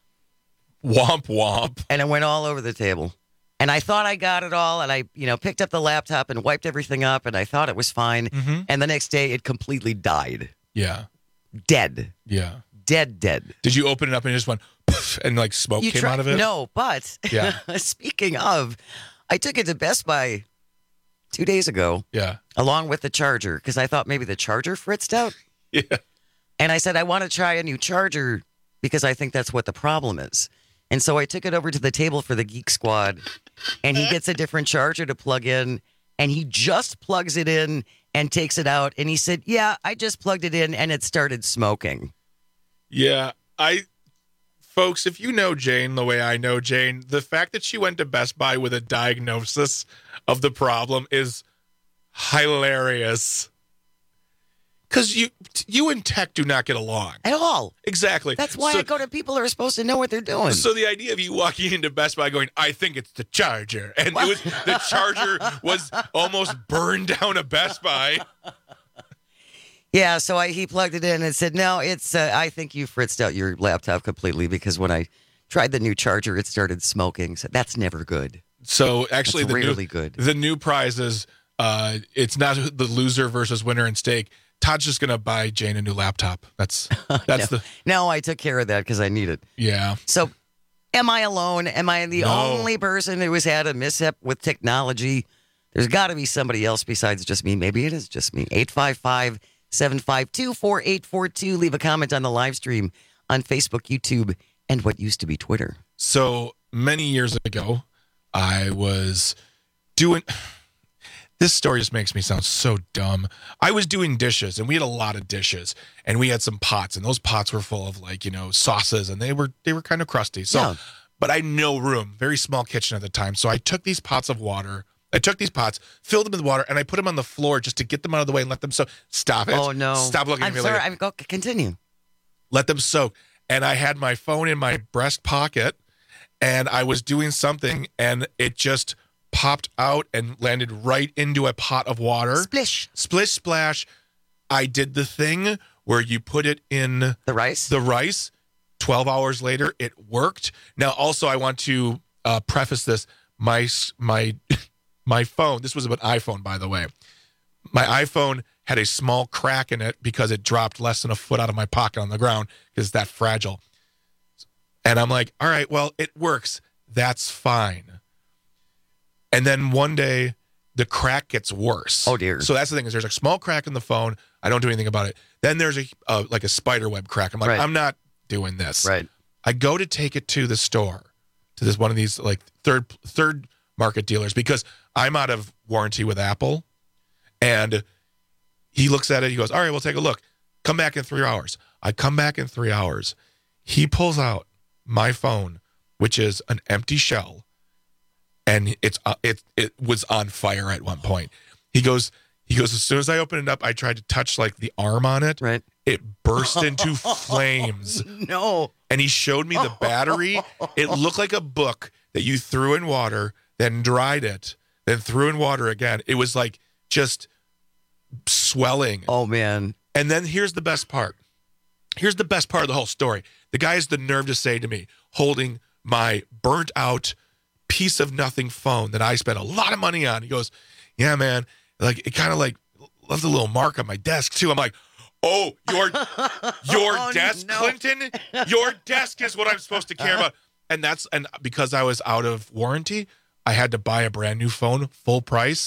Womp womp. And it went all over the table. And I thought I got it all, and I, you know, picked up the laptop and wiped everything up, and I thought it was fine. Mm-hmm. And the next day, it completely died. Yeah. Dead. Yeah. Dead, dead. Did you open it up and it just went poof, and like smoke You came try- out of it? No, but Yeah. speaking of, I took it to Best Buy two days ago. Yeah. Along with the charger, because I thought maybe the charger fritzed out. Yeah. And I said, I want to try a new charger because I think that's what the problem is. And so I took it over to the table for the Geek Squad, and he gets a different charger to plug in, and he just plugs it in and takes it out. And he said, yeah, I just plugged it in, and it started smoking. Yeah. I, folks, if you know Jane the way I know Jane, the fact that she went to Best Buy with a diagnosis of the problem is hilarious. Because you you and tech do not get along. At all. Exactly. That's why so, I go to people who are supposed to know what they're doing. So the idea of you walking into Best Buy going, I think it's the charger. And it was the charger was almost burned down a Best Buy. Yeah, so I, he plugged it in and said, no, it's. Uh, I think you fritzed out your laptop completely because when I tried the new charger, it started smoking. So that's never good. So actually, That's the rarely new, good. The new prize is uh, it's not the loser versus winner in stake. Todd's just gonna buy Jane a new laptop. That's that's no, the no. I took care of that because I need it. yeah. So, am I alone? Am I the No. only person who has had a mishap with technology? There's got to be somebody else besides just me. Maybe it is just me. eight five five, seven five two, four eight four two. Leave a comment on the live stream on Facebook, YouTube, and what used to be Twitter. So many years ago, I was doing. This story just makes me sound so dumb. I was doing dishes, and we had a lot of dishes, and we had some pots, and those pots were full of like you know sauces, and they were they were kind of crusty. So, Yeah. but I had no room, very small kitchen at the time. So I took these pots of water. I took these pots, filled them with water, and I put them on the floor just to get them out of the way and let them soak. Stop it! Oh no! Stop looking I'm at me sorry. later. I'm go continue. Let them soak. And I had my phone in my breast pocket, and I was doing something, and it just popped out and landed right into a pot of water. Splish. Splish, splash. I did the thing where you put it in the rice. The rice. twelve hours later, it worked. Now, also, I want to uh, preface this. My, my, my phone, this was an iPhone, by the way. My iPhone had a small crack in it because it dropped less than a foot out of my pocket on the ground because it's that fragile. And I'm like, all right, well, it works. That's fine. And then one day, the crack gets worse. Oh, dear. So that's the thing is there's a small crack in the phone. I don't do anything about it. Then there's a uh, like a spider web crack. I'm like, Right. I'm not doing this. Right. I go to take it to the store, to this one of these like third third market dealers because I'm out of warranty with Apple. And he looks at it. He goes, all right, we'll take a look. Come back in three hours. I come back in three hours. He pulls out my phone, which is an empty shell. And it's uh, it it was on fire at one point. He goes, he goes, as soon as I opened it up, I tried to touch like the arm on it. Right. It burst into flames. No. And he showed me the battery. It looked like a book that you threw in water, then dried it, then threw in water again. It was like just swelling. Oh, man. And then here's the best part. Here's the best part of the whole story. The guy has the nerve to say to me, holding my burnt out piece of nothing phone that I spent a lot of money on. He goes, yeah, man. Like it kind of like left a little mark on my desk too. I'm like, oh, your your Oh, desk, no. Clinton? Your desk is what I'm supposed to care about. And that's and because I was out of warranty, I had to buy a brand new phone, full price.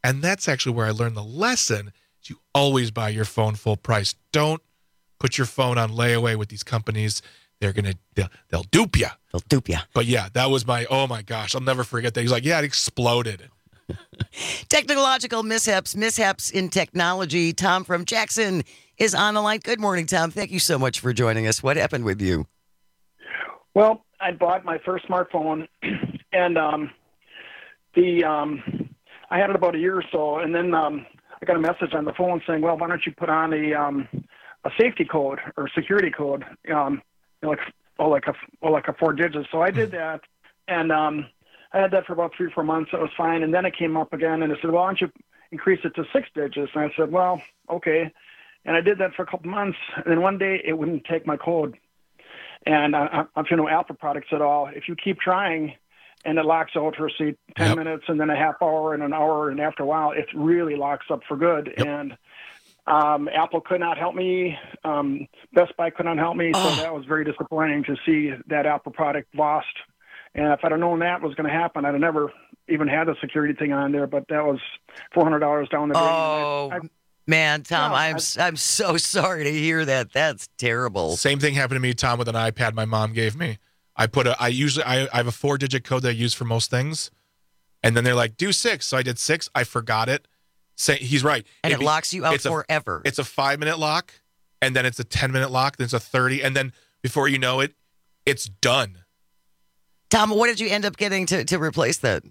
And that's actually where I learned the lesson. You always buy your phone full price. Don't put your phone on layaway with these companies. They're going to, they'll, they'll dupe you. They'll dupe you. But yeah, that was my, oh my gosh, I'll never forget that. He's like, yeah, it exploded. Technological mishaps, mishaps in technology. Tom from Jackson is on the line. Good morning, Tom. Thank you so much for joining us. What happened with you? Well, I bought my first smartphone, and um, the um, I had it about a year or so, and then um, I got a message on the phone saying, well, why don't you put on a um, a safety code or security code, um, you know, like oh, like a oh, like a four digits. So I did that, and um, I had that for about three or four months. It was fine, and then it came up again, and it said, well, why don't you increase it to six digits? And I said, well, okay, and I did that for a couple months, and then one day it wouldn't take my code. And I, I'm you know Apple products at all. If you keep trying, and it locks out for say ten yep. minutes, and then a half hour, and an hour, and after a while, it really locks up for good. Yep. And um, Apple could not help me. Um, Best Buy could not help me. Oh. So that was very disappointing to see that Apple product lost. And if I'd have known that was going to happen, I'd have never even had a security thing on there. But that was four hundred dollars down the drain. Oh. I, I, Man, Tom, No, I'm I- I'm so sorry to hear that. That's terrible. Same thing happened to me, Tom, with an iPad my mom gave me. I put a, I usually, I, I have a four digit code that I use for most things. And then they're like, do six. So I did six. I forgot it. Say, he's right. And it be- locks you out it's a- forever. It's a five minute lock, and then it's a ten minute lock, then it's a thirty. And then before you know it, it's done. Tom, what did you end up getting to, to replace that?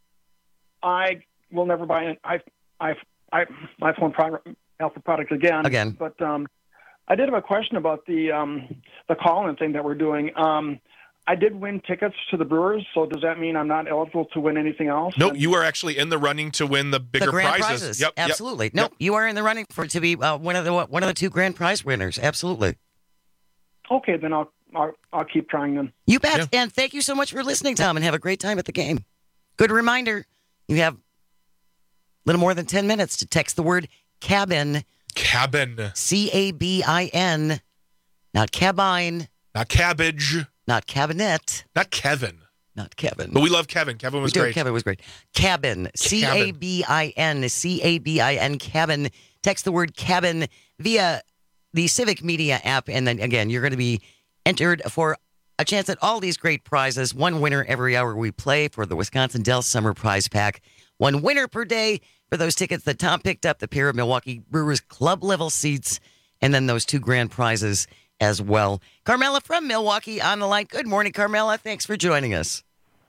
I will never buy an I, I, I, iPhone product, Apple product again. Again. But um, I did have a question about the um, the call-in thing that we're doing. Um, I did win tickets to the Brewers, so does that mean I'm not eligible to win anything else? Nope, you are actually in the running to win the bigger the grand prizes. prizes. Yep, yep, Absolutely. Nope, you are in the running for to be uh, one of the one of the two grand prize winners. Absolutely. Okay, then I'll I'll, I'll keep trying then. You bet. And thank you so much for listening, Tom, and have a great time at the game. Good reminder, you have a little more than ten minutes to text the word cabin. Cabin. C A B I N. Not cabine. Not cabbage. Not cabinet. Not Kevin. Not Kevin. But we love Kevin. Kevin was we do. great. Kevin was great. Cabin. C A B I N. C A B I N. Cabin. Text the word cabin via the Civic Media app. And then, again, you're going to be entered for a chance at all these great prizes. One winner every hour we play for the Wisconsin Dells Summer Prize Pack. One winner per day for those tickets that Tom picked up, the pair of Milwaukee Brewers club level seats, and then those two grand prizes as well. Carmela from Milwaukee on the line. Good morning, Carmela. Thanks for joining us.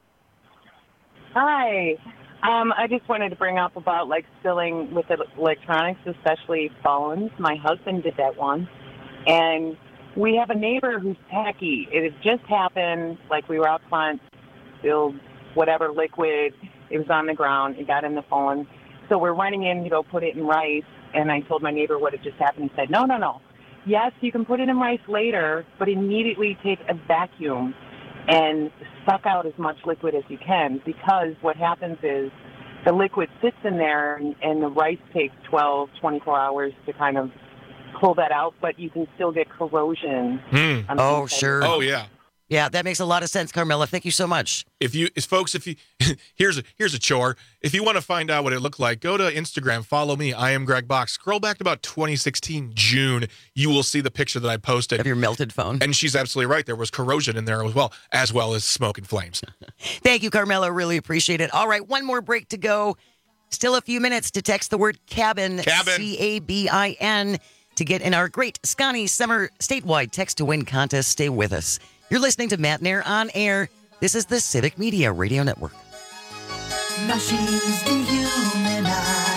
Hi. Um, I just wanted to bring up about like spilling with electronics, especially phones. My husband did that once. And we have a neighbor who's tacky. It had just happened, like we were out front, spilled whatever liquid. It was on the ground. It got in the phone. So we're running in to go put it in rice. And I told my neighbor what had just happened. He said, no, no, no. Yes, you can put it in rice later, but immediately take a vacuum and suck out as much liquid as you can, because what happens is the liquid sits in there and, and the rice takes twelve, twenty-four hours to kind of pull that out, but you can still get corrosion. Hmm. on the Oh, inside. sure. Oh, yeah. Yeah, that makes a lot of sense, Carmela. Thank you so much. If you, if folks, if you, here's a here's a chore. If you want to find out what it looked like, go to Instagram, follow me. I am Greg Box. Scroll back to about twenty sixteen June. You will see the picture that I posted of your melted phone. And she's absolutely right. There was corrosion in there as well, as well as smoke and flames. Thank you, Carmela. Really appreciate it. All right, one more break to go. Still a few minutes to text the word cabin, Cabin. C A B I N, to get in our great Scotty Summer statewide text to win contest. Stay with us. You're listening to Matt Nair on Air. This is the Civic Media Radio Network. Machines dehumanize.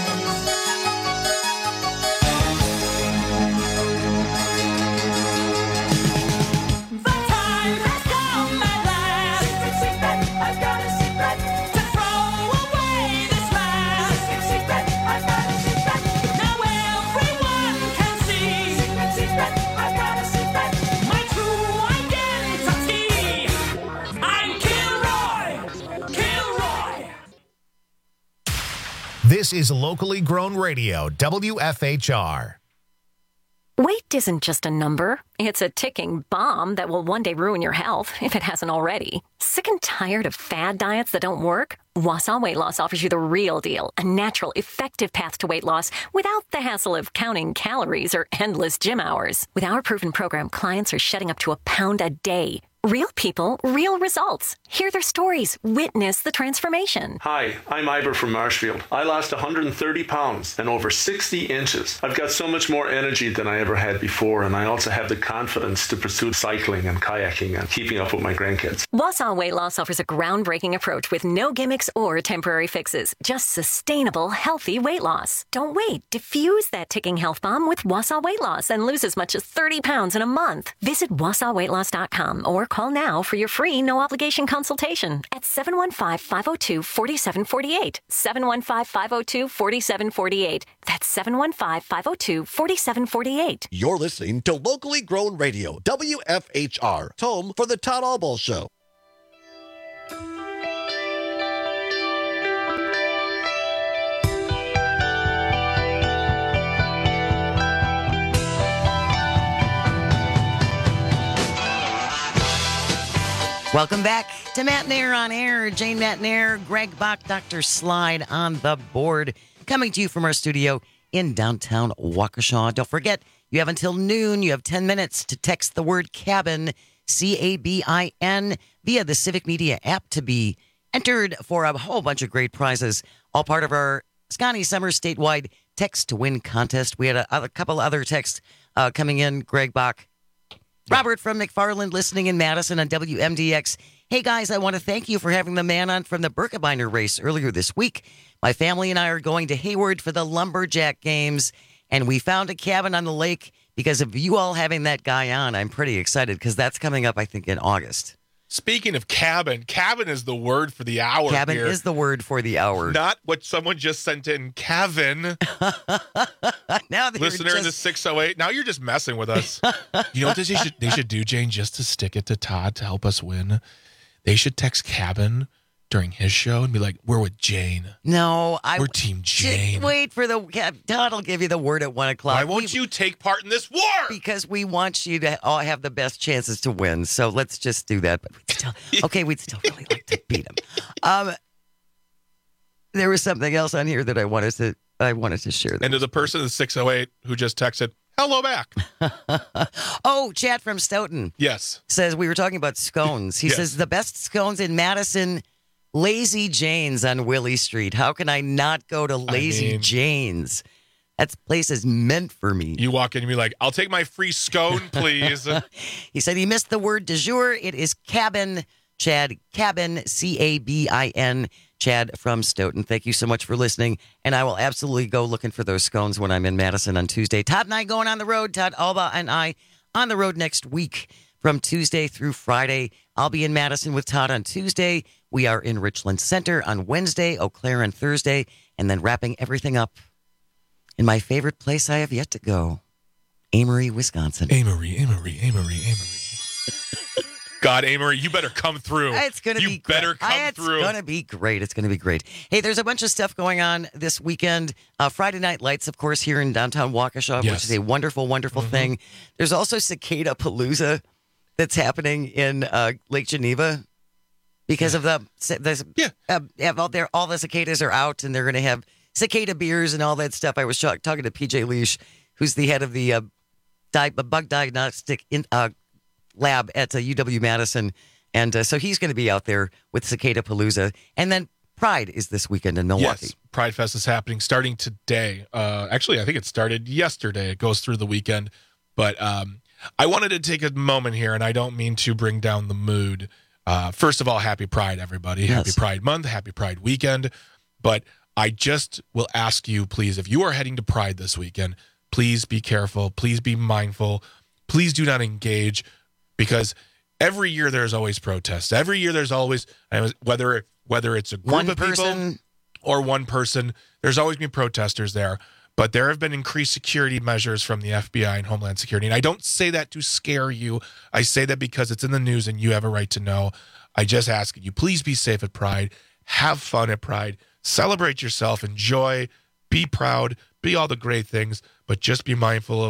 The time has come at last. Secret, secret, I've got a secret. To throw away this mask. Secret, secret, I've got a secret. Now everyone can see. Secret, secret, I've got a secret. My true identity. I'm Kilroy. Kilroy. This is locally grown radio, W F H R. Weight isn't just a number. It's a ticking bomb that will one day ruin your health, if it hasn't already. Sick and tired of fad diets that don't work? Wausau Weight Loss offers you the real deal, a natural, effective path to weight loss without the hassle of counting calories or endless gym hours. With our proven program, clients are shedding up to a pound a day. Real people, real results. Hear their stories. Witness the transformation. Hi, I'm Ivor from Marshfield. I lost one hundred thirty pounds and over sixty inches. I've got so much more energy than I ever had before, and I also have the confidence to pursue cycling and kayaking and keeping up with my grandkids. Wausau Weight Loss offers a groundbreaking approach with no gimmicks or temporary fixes. Just sustainable, healthy weight loss. Don't wait. Diffuse that ticking health bomb with Wausau Weight Loss and lose as much as thirty pounds in a month. Visit wausau weight loss dot com or call now for your free no-obligation consultation at seven one five, five oh two, four seven four eight. seven one five, five oh two, four seven four eight. That's seven one five, five oh two, four seven four eight. You're listening to Locally Grown Radio, W F H R, home for the Todd Albaugh Show. Welcome back to Matt Nair on Air. Jane Matt Nair, Greg Bach, Doctor Slide on the board. Coming to you from our studio in downtown Waukesha. Don't forget, you have until noon. You have ten minutes to text the word cabin, C A B I N, via the Civic Media app to be entered for a whole bunch of great prizes. All part of our Scotty Summer statewide text to win contest. We had a, a couple other texts uh, coming in. Greg Bach. Robert from McFarland listening in Madison on W M D X. Hey guys, I want to thank you for having the man on from the Birkebeiner race earlier this week. My family and I are going to Hayward for the Lumberjack games, and we found a cabin on the lake because of you all having that guy on. I'm pretty excited because that's coming up, I think, in August. Speaking of cabin, cabin is the word for the hour. Cabin here. is the word for the hour. Not what someone just sent in, Kevin. Now Listener just... in the six oh eight. Now you're just messing with us. You know what they should, they should do, Jane, just to stick it to Todd to help us win? They should text Cabin during his show and be like, we're with Jane. No, I we're Team Jane. Wait for the Todd will give you the word at one o'clock. Why won't we, you take part in this war? Because we want you to all have the best chances to win. So let's just do that. But we'd still, okay, we'd still really like to beat him. Um, there was something else on here that I wanted to I wanted to share. And to the person in the six oh eight who just texted, hello back. Oh, Chad from Stoughton. Yes. Says we were talking about scones. He yes. says the best scones in Madison. Lazy Jane's on Willie Street. How can I not go to Lazy I mean, Jane's? That place is meant for me. You walk in and be like, I'll take my free scone, please. He said he missed the word du jour. It is cabin, Chad. Cabin, C A B I N, Chad from Stoughton. Thank you so much for listening. And I will absolutely go looking for those scones when I'm in Madison on Tuesday. Todd and I going on the road. Todd Albaugh and I on the road next week from Tuesday through Friday. I'll be in Madison with Todd on Tuesday. We are in Richland Center on Wednesday, Eau Claire on Thursday, and then wrapping everything up in my favorite place I have yet to go, Amory, Wisconsin. Amory, Amory, Amory, Amory. God, Amory, you better come through. It's going to you be better come it's through. It's going to be great. It's going to be great. Hey, there's a bunch of stuff going on this weekend. Uh, Friday Night Lights, of course, here in downtown Waukesha, yes. which is a wonderful, wonderful mm-hmm. thing. There's also Cicada Palooza that's happening in uh, Lake Geneva. Because yeah. of the, the yeah, uh, have all their all the cicadas are out, and they're going to have cicada beers and all that stuff. I was sh- talking to P J Leash, who's the head of the uh, di- bug diagnostic in, uh, lab at uh, U W Madison, and uh, so he's going to be out there with Cicada Palooza. And then Pride is this weekend in Milwaukee. Yes, Pride Fest is happening starting today. Uh, actually, I think it started yesterday. It goes through the weekend, but um, I wanted to take a moment here, and I don't mean to bring down the mood. Uh, first of all, happy Pride, everybody. Yes. Happy Pride Month, happy Pride Weekend. But I just will ask you, please, if you are heading to Pride this weekend, please be careful. Please be mindful. Please do not engage, because every year there's always protests. Every year there's always, whether whether it's a group one of person. people or one person, there's always been protesters there. But there have been increased security measures from the F B I and Homeland Security. And I don't say that to scare you. I say that because it's in the news and you have a right to know. I just ask you, please be safe at Pride. Have fun at Pride. Celebrate yourself. Enjoy. Be proud. Be all the great things. But just be mindful of,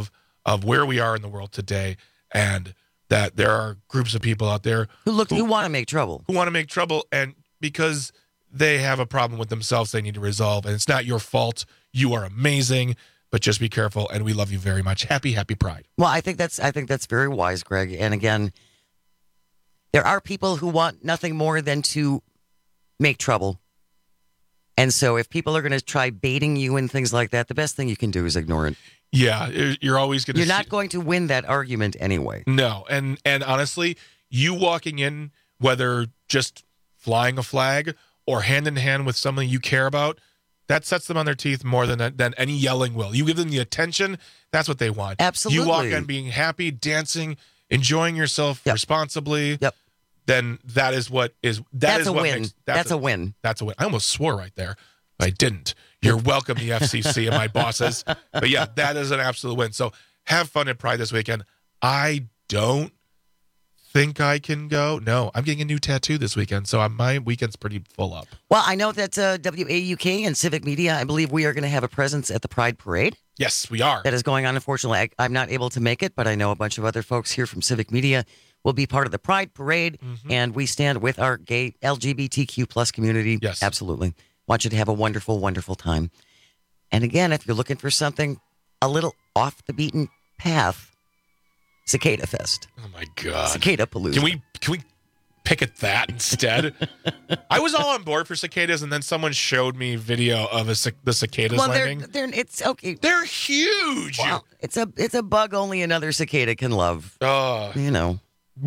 of where we are in the world today, and that there are groups of people out there who look who, who want to make trouble, who want to make trouble, and because they have a problem with themselves, they need to resolve, and it's not your fault. You are amazing, but just be careful, and we love you very much. Happy, happy Pride. Well, I think that's I think that's very wise, Greg. And again, there are people who want nothing more than to make trouble. And so if people are going to try baiting you and things like that, the best thing you can do is ignore it. Yeah, you're always going to... You're not going to win that argument anyway. No, and and honestly, you walking in, whether just flying a flag or hand in hand with someone you care about, that sets them on their teeth more than than any yelling will. You give them the attention, that's what they want. Absolutely. You walk in being happy, dancing, enjoying yourself yep. responsibly. Yep. Then that is what is that that's is a what win. Makes, that's, that's a, a win. That's a win. I almost swore right there. I didn't. You're welcome, the F C C and my bosses. But yeah, that is an absolute win. So have fun at Pride this weekend. I don't think I can go. No, I'm getting a new tattoo this weekend, so my weekend's pretty full up. Well, I know that uh, W A U K and Civic Media, I believe we are going to have a presence at the Pride Parade. Yes, we are. That is going on. Unfortunately, I, I'm not able to make it, but I know a bunch of other folks here from Civic Media will be part of the Pride Parade, mm-hmm. and we stand with our gay L G B T Q plus community. Yes. Absolutely. Want you to have a wonderful, wonderful time. And again, if you're looking for something a little off the beaten path, Cicada Fest. Oh my God. Cicada Palooza. Can we can we pick at that instead? I was all on board for cicadas, and then someone showed me video of a, the cicadas well, landing. They're, they're, it's okay. They're huge. Wow. It's a it's a bug only another cicada can love. Oh. You know.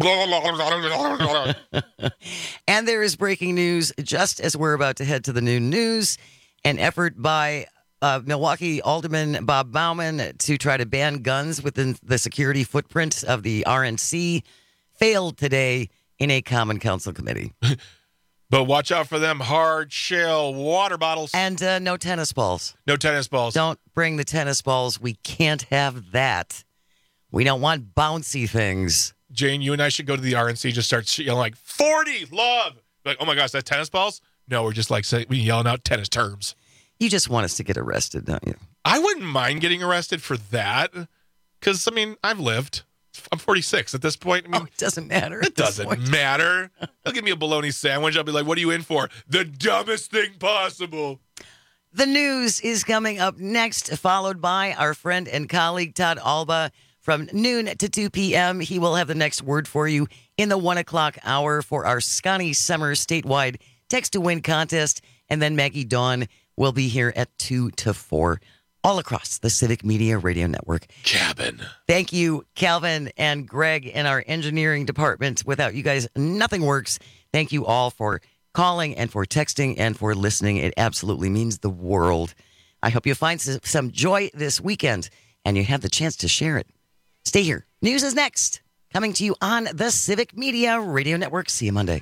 And there is breaking news just as we're about to head to the noon news. An effort by uh, Milwaukee Alderman Bob Bauman to try to ban guns within the security footprint of the R N C failed today in a Common Council committee. But watch out for them hard shell water bottles. And uh, no tennis balls. No tennis balls. Don't bring the tennis balls. We can't have that. We don't want bouncy things. Jane, you and I should go to the R N C, just start yelling like, forty, love. Like, oh my gosh, that tennis balls? No, we're just like we yelling out tennis terms. You just want us to get arrested, don't you? I wouldn't mind getting arrested for that. Because, I mean, I've lived. I'm forty-six at this point. I mean, oh, it doesn't matter. It doesn't point. matter. They'll give me a bologna sandwich. I'll be like, what are you in for? The dumbest thing possible. The news is coming up next, followed by our friend and colleague, Todd Alba. From noon to two p.m., he will have the next word for you in the one o'clock hour for our Scotty Summer statewide text to win contest. And then Maggie Dawn will be here at two to four, all across the Civic Media Radio Network. Cabin. Thank you, Calvin and Greg and our engineering department. Without you guys, nothing works. Thank you all for calling and for texting and for listening. It absolutely means the world. I hope you find some joy this weekend and you have the chance to share it. Stay here. News is next. Coming to you on the Civic Media Radio Network. See you Monday.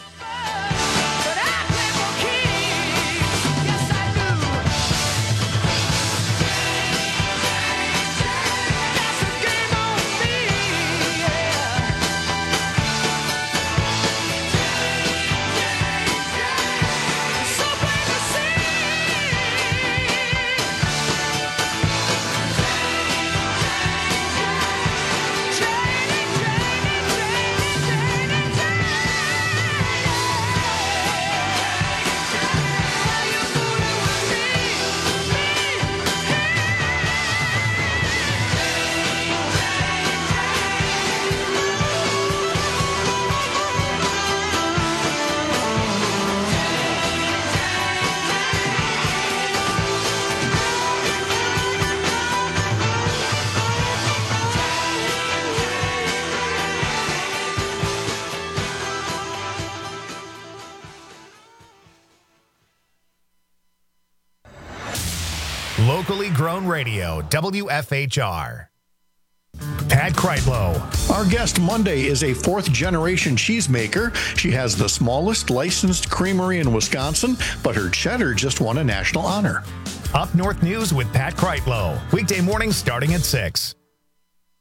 Locally grown radio, W F H R. Pat Kreitlow. Our guest Monday is a fourth-generation cheesemaker. She has the smallest licensed creamery in Wisconsin, but her cheddar just won a national honor. Up North News with Pat Kreitlow. Weekday mornings starting at six.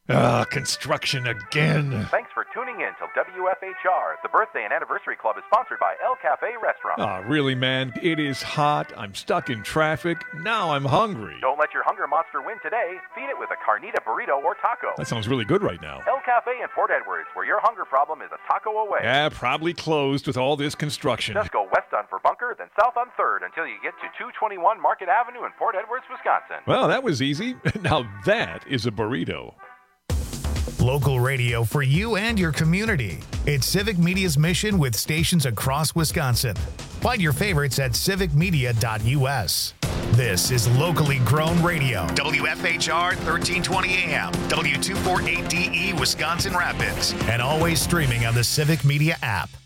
Ah, construction again. Thanks for tuning in to W F H R. The Birthday and Anniversary Club is sponsored by El Cafe Restaurant. Ah, really, man? It is hot. I'm stuck in traffic. Now I'm hungry. Don't let your hunger monster win today. Feed it with a carnita burrito or taco. That sounds really good right now. El Cafe in Port Edwards, where your hunger problem is a taco away. Yeah, probably closed with all this construction. Just go west on Bunker, then south on third until you get to two twenty-one Market Avenue in Port Edwards, Wisconsin. Well, that was easy. Now that is a burrito. Local radio for you and your community. It's Civic Media's mission with stations across Wisconsin. Find your favorites at civic media dot U S. This is locally grown radio. W F H R thirteen twenty A M, W two forty-eight D E Wisconsin Rapids, and always streaming on the Civic Media app.